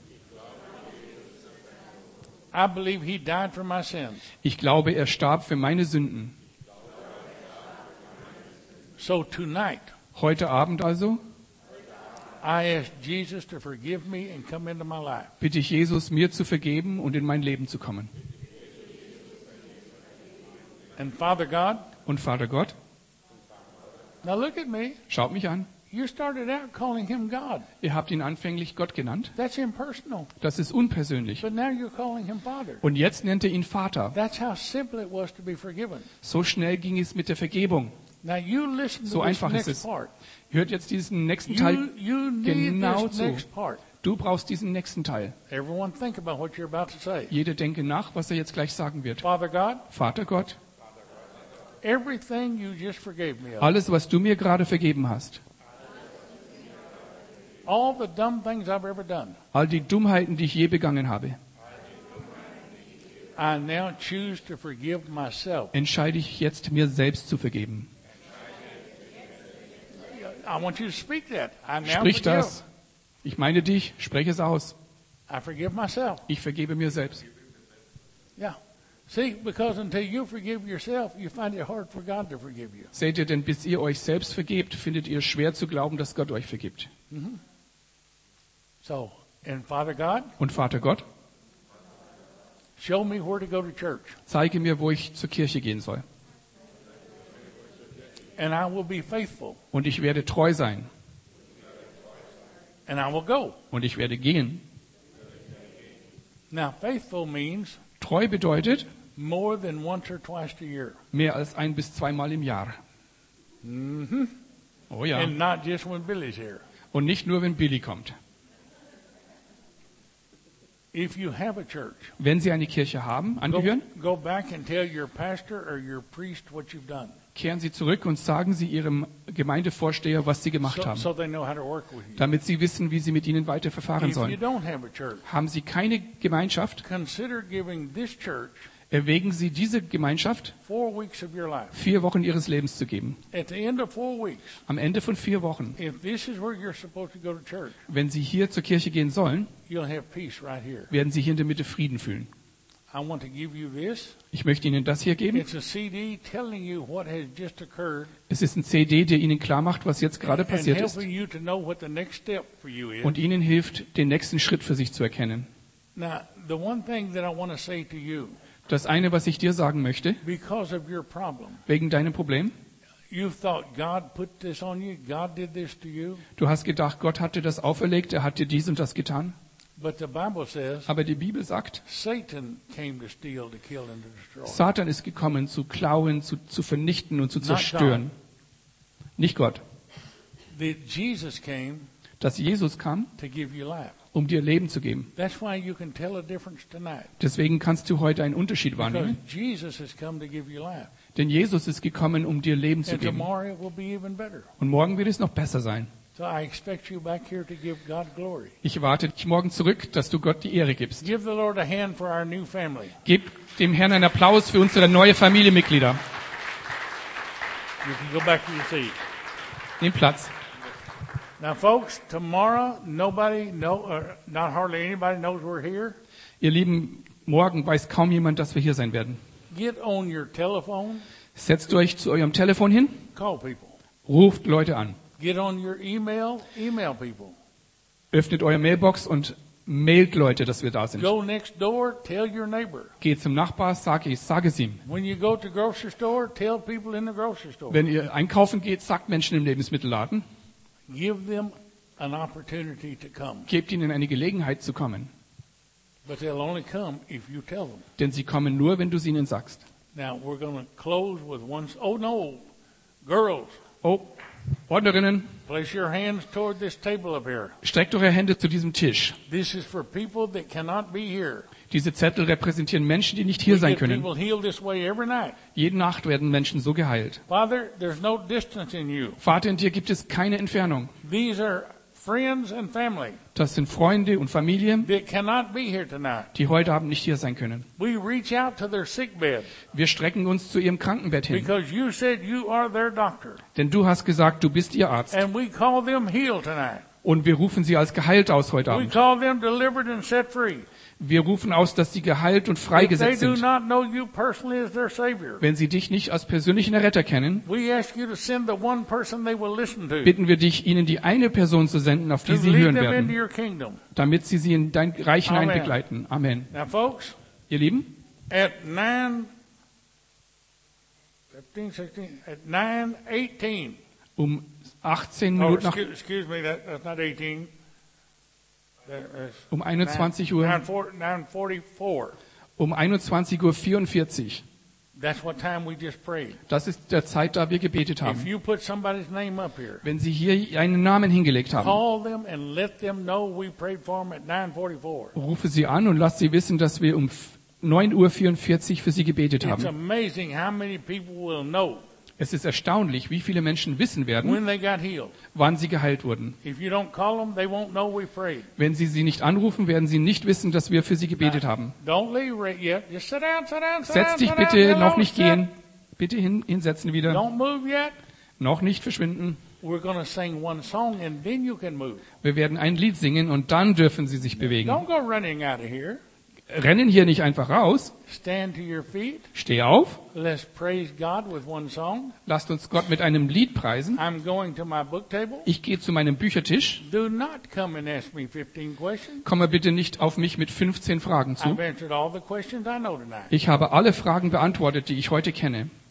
A: I believe he died for my sins.
B: Ich glaube, er starb für meine Sünden.
A: So tonight,
B: Heute Abend also
A: I ask Jesus to forgive me and come into my life.
B: bitte ich Jesus, mir zu vergeben und in mein Leben zu kommen.
A: And Father God,
B: Und Vater Gott,
A: now look at me.
B: schaut mich an.
A: You started out calling him God.
B: Ihr habt ihn anfänglich Gott genannt.
A: That's impersonal.
B: Das ist unpersönlich.
A: But now you're calling him Father.
B: Und jetzt nennt er ihn Vater.
A: That's how simple it was to be forgiven.
B: So schnell ging es mit der Vergebung.
A: Now you listen
B: So
A: to this
B: einfach ist
A: next
B: es.
A: part.
B: Hört jetzt diesen nächsten Teil
A: You need
B: genau
A: this
B: zu.
A: next part.
B: Du brauchst diesen nächsten Teil.
A: Everyone think about what you're about to say.
B: Jeder denke nach, was er jetzt gleich sagen wird.
A: Father God,
B: Vater Gott,
A: everything you just forgave me of,
B: alles, was du mir gerade vergeben hast,
A: all the dumb things I've ever done,
B: all die Dummheiten, die ich je begangen habe,
A: I now choose to forgive myself.
B: entscheide ich jetzt, mir selbst zu vergeben.
A: I want you to speak that. I now
B: Sprich
A: forgive.
B: das. Ich meine dich, spreche es aus.
A: I forgive myself.
B: Ich vergebe mir selbst.
A: Yeah. See, because until you forgive yourself, you find it hard for God to forgive you.
B: Seht ihr, denn bis ihr euch selbst vergebt, findet ihr schwer zu glauben, dass Gott euch vergibt.
A: So, and Father God,
B: Und Vater Gott,
A: show me where to go to church,
B: zeige mir, wo ich zur Kirche gehen soll.
A: and I will be faithful,
B: Und ich werde treu sein.
A: and I will go.
B: Und ich werde gehen.
A: Now, faithful means
B: Treu bedeutet
A: more than once or twice a year,
B: mehr als 1 bis 2 Mal im Jahr. Oh ja.
A: and not just when Billy's here.
B: Und nicht nur, wenn Billy kommt.
A: If you have a church,
B: Wenn Sie eine Kirche haben, angehören,
A: go back and tell your pastor or your priest what you've done,
B: kehren Sie zurück und sagen Sie Ihrem Gemeindevorsteher, was Sie gemacht haben,
A: so they know how to work with you.
B: damit Sie wissen, wie Sie mit Ihnen weiter verfahren
A: If you
B: sollen.
A: don't have a church,
B: Haben Sie keine Gemeinschaft,
A: consider giving this church
B: erwägen Sie diese Gemeinschaft
A: 4 weeks of your life.
B: 4 Wochen Ihres Lebens zu geben.
A: At the end of 4 weeks,
B: Am Ende von 4 Wochen,
A: if this is where you're supposed to go to church,
B: wenn Sie hier zur Kirche gehen sollen,
A: you'll have peace right here.
B: werden Sie hier in der Mitte Frieden fühlen.
A: I want to give you this.
B: Ich möchte Ihnen das hier geben.
A: It's a CD telling you what has just occurred
B: Es ist ein CD, der Ihnen klar macht, was jetzt gerade
A: and
B: passiert ist
A: helping you to know what the next step for you is.
B: und Ihnen hilft, den nächsten Schritt für sich zu erkennen.
A: Now, the one thing that I want to say to you,
B: Das eine, was ich dir sagen möchte,
A: because of your problem,
B: wegen deinem Problem,
A: you thought God put this on you, God did this to you,
B: du hast gedacht, Gott hat dir das auferlegt, er hat dir dies und das getan.
A: but the Bible says
B: Aber die Bibel sagt,
A: Satan came to steal, to kill, and to destroy.
B: Satan ist gekommen, zu klauen, zu vernichten und zu zerstören. Nicht Gott.
A: That Jesus came
B: Dass Jesus kam,
A: to give you life.
B: um dir Leben zu geben.
A: That's why you can tell a difference tonight.
B: Deswegen kannst du heute einen Unterschied
A: Because
B: wahrnehmen.
A: Jesus has come to give you life.
B: Denn Jesus ist gekommen, um dir Leben zu
A: And
B: geben.
A: tomorrow it will be even better.
B: Und morgen wird es noch besser sein.
A: So I expect you back here to give God glory.
B: Ich warte dich morgen zurück, dass du Gott die Ehre gibst.
A: Give the Lord a hand for our new family.
B: Gib dem Herrn einen Applaus für unsere neue Familienmitglieder.
A: You can go back to your seat.
B: Nimm Platz.
A: Now, folks, tomorrow not hardly anybody knows we're here.
B: Ihr Lieben, morgen weiß kaum jemand, dass wir hier sein werden.
A: Get on your telephone,
B: Setzt euch zu eurem Telefon hin,
A: call people.
B: ruft Leute an.
A: Get on your email, email people.
B: Öffnet eure Mailbox und mailt Leute, dass wir da sind.
A: Go next door, tell your neighbor.
B: Geht zum Nachbar, sage es ihm.
A: When you go to the grocery store, tell people in the grocery store.
B: Wenn ihr einkaufen geht, sagt Menschen im Lebensmittelladen.
A: Give them an opportunity to come.
B: Gebt ihnen eine Gelegenheit zu kommen.
A: But they'll only come if you tell them.
B: Denn sie kommen nur, wenn du es ihnen sagst.
A: Now, we're going to close with one. Oh, no. Girls,
B: Oh, Ordnerinnen,
A: place your hands toward this table up here.
B: streckt eure Hände zu diesem Tisch.
A: This is for people that cannot be here.
B: Diese Zettel repräsentieren Menschen, die nicht hier
A: We
B: sein
A: get
B: können.
A: people healed this way every night.
B: Jede Nacht werden Menschen so geheilt.
A: Father, there's no distance in you.
B: Vater, in dir gibt es keine Entfernung.
A: These are friends and family
B: Das sind Freunde und Familie,
A: that cannot be here tonight.
B: die heute Abend nicht hier sein können.
A: We reach out to their sick bed
B: Wir strecken uns zu ihrem Krankenbett hin.
A: because you said you are their doctor.
B: Denn du hast gesagt, du bist ihr Arzt.
A: And we call them healed tonight.
B: Und wir rufen sie als geheilt aus heute
A: We
B: Abend.
A: call them delivered and set free.
B: Wir rufen aus, dass sie geheilt und
A: If they
B: freigesetzt
A: do
B: sind.
A: not know you personally as their Savior,
B: Wenn sie dich nicht als persönlichen Erretter kennen,
A: we ask you to send the one person they will listen to
B: bitten wir dich, ihnen die eine Person zu senden, auf die
A: to
B: sie
A: lead
B: hören
A: them into
B: werden,
A: your kingdom.
B: damit sie in dein Reich hinein
A: Amen.
B: begleiten. Amen.
A: Now, folks,
B: Ihr Lieben,
A: at 9:18,
B: um 18
A: oh,
B: Minuten nach,
A: excuse me, that's not 18.
B: um 21 Uhr,
A: 9:44.
B: um 21:44 Uhr.
A: That's what time we just prayed.
B: Das ist der Zeit, da wir gebetet
A: If
B: haben.
A: you put somebody's name up here,
B: Wenn Sie hier einen Namen hingelegt haben,
A: call them and let them know we prayed for them at 9:44.
B: rufe Sie an und lasst Sie wissen, dass wir um 9:44 Uhr für Sie gebetet
A: It's
B: haben.
A: amazing how many people will know
B: Es ist erstaunlich, wie viele Menschen wissen werden,
A: when they got healed.
B: wann sie geheilt wurden.
A: If you don't call them, they won't know we prayed.
B: Wenn Sie sie nicht anrufen, werden sie nicht wissen, dass wir für sie gebetet haben.
A: Don't leave right yet. Just sit down, sit down, sit
B: Setz
A: down.
B: dich
A: sit down.
B: bitte
A: Don't
B: noch nicht
A: sit.
B: gehen. Bitte hinsetzen wieder.
A: Don't move yet.
B: Noch nicht verschwinden.
A: We're going to sing one song and then you can move.
B: Wir werden ein Lied singen und dann dürfen Sie sich bewegen.
A: Don't go running out of here.
B: Rennen hier nicht einfach raus.
A: Stand to your feet.
B: Steh auf.
A: Let's praise God with one song.
B: Lasst uns Gott mit einem Lied preisen.
A: I'm going to my book table.
B: Ich gehe zu meinem Büchertisch.
A: Do not come and ask me 15 questions.
B: Komme bitte nicht auf mich mit 15 Fragen zu.
A: I've answered all the questions I know tonight.
B: Ich habe alle Fragen beantwortet, die ich heute kenne.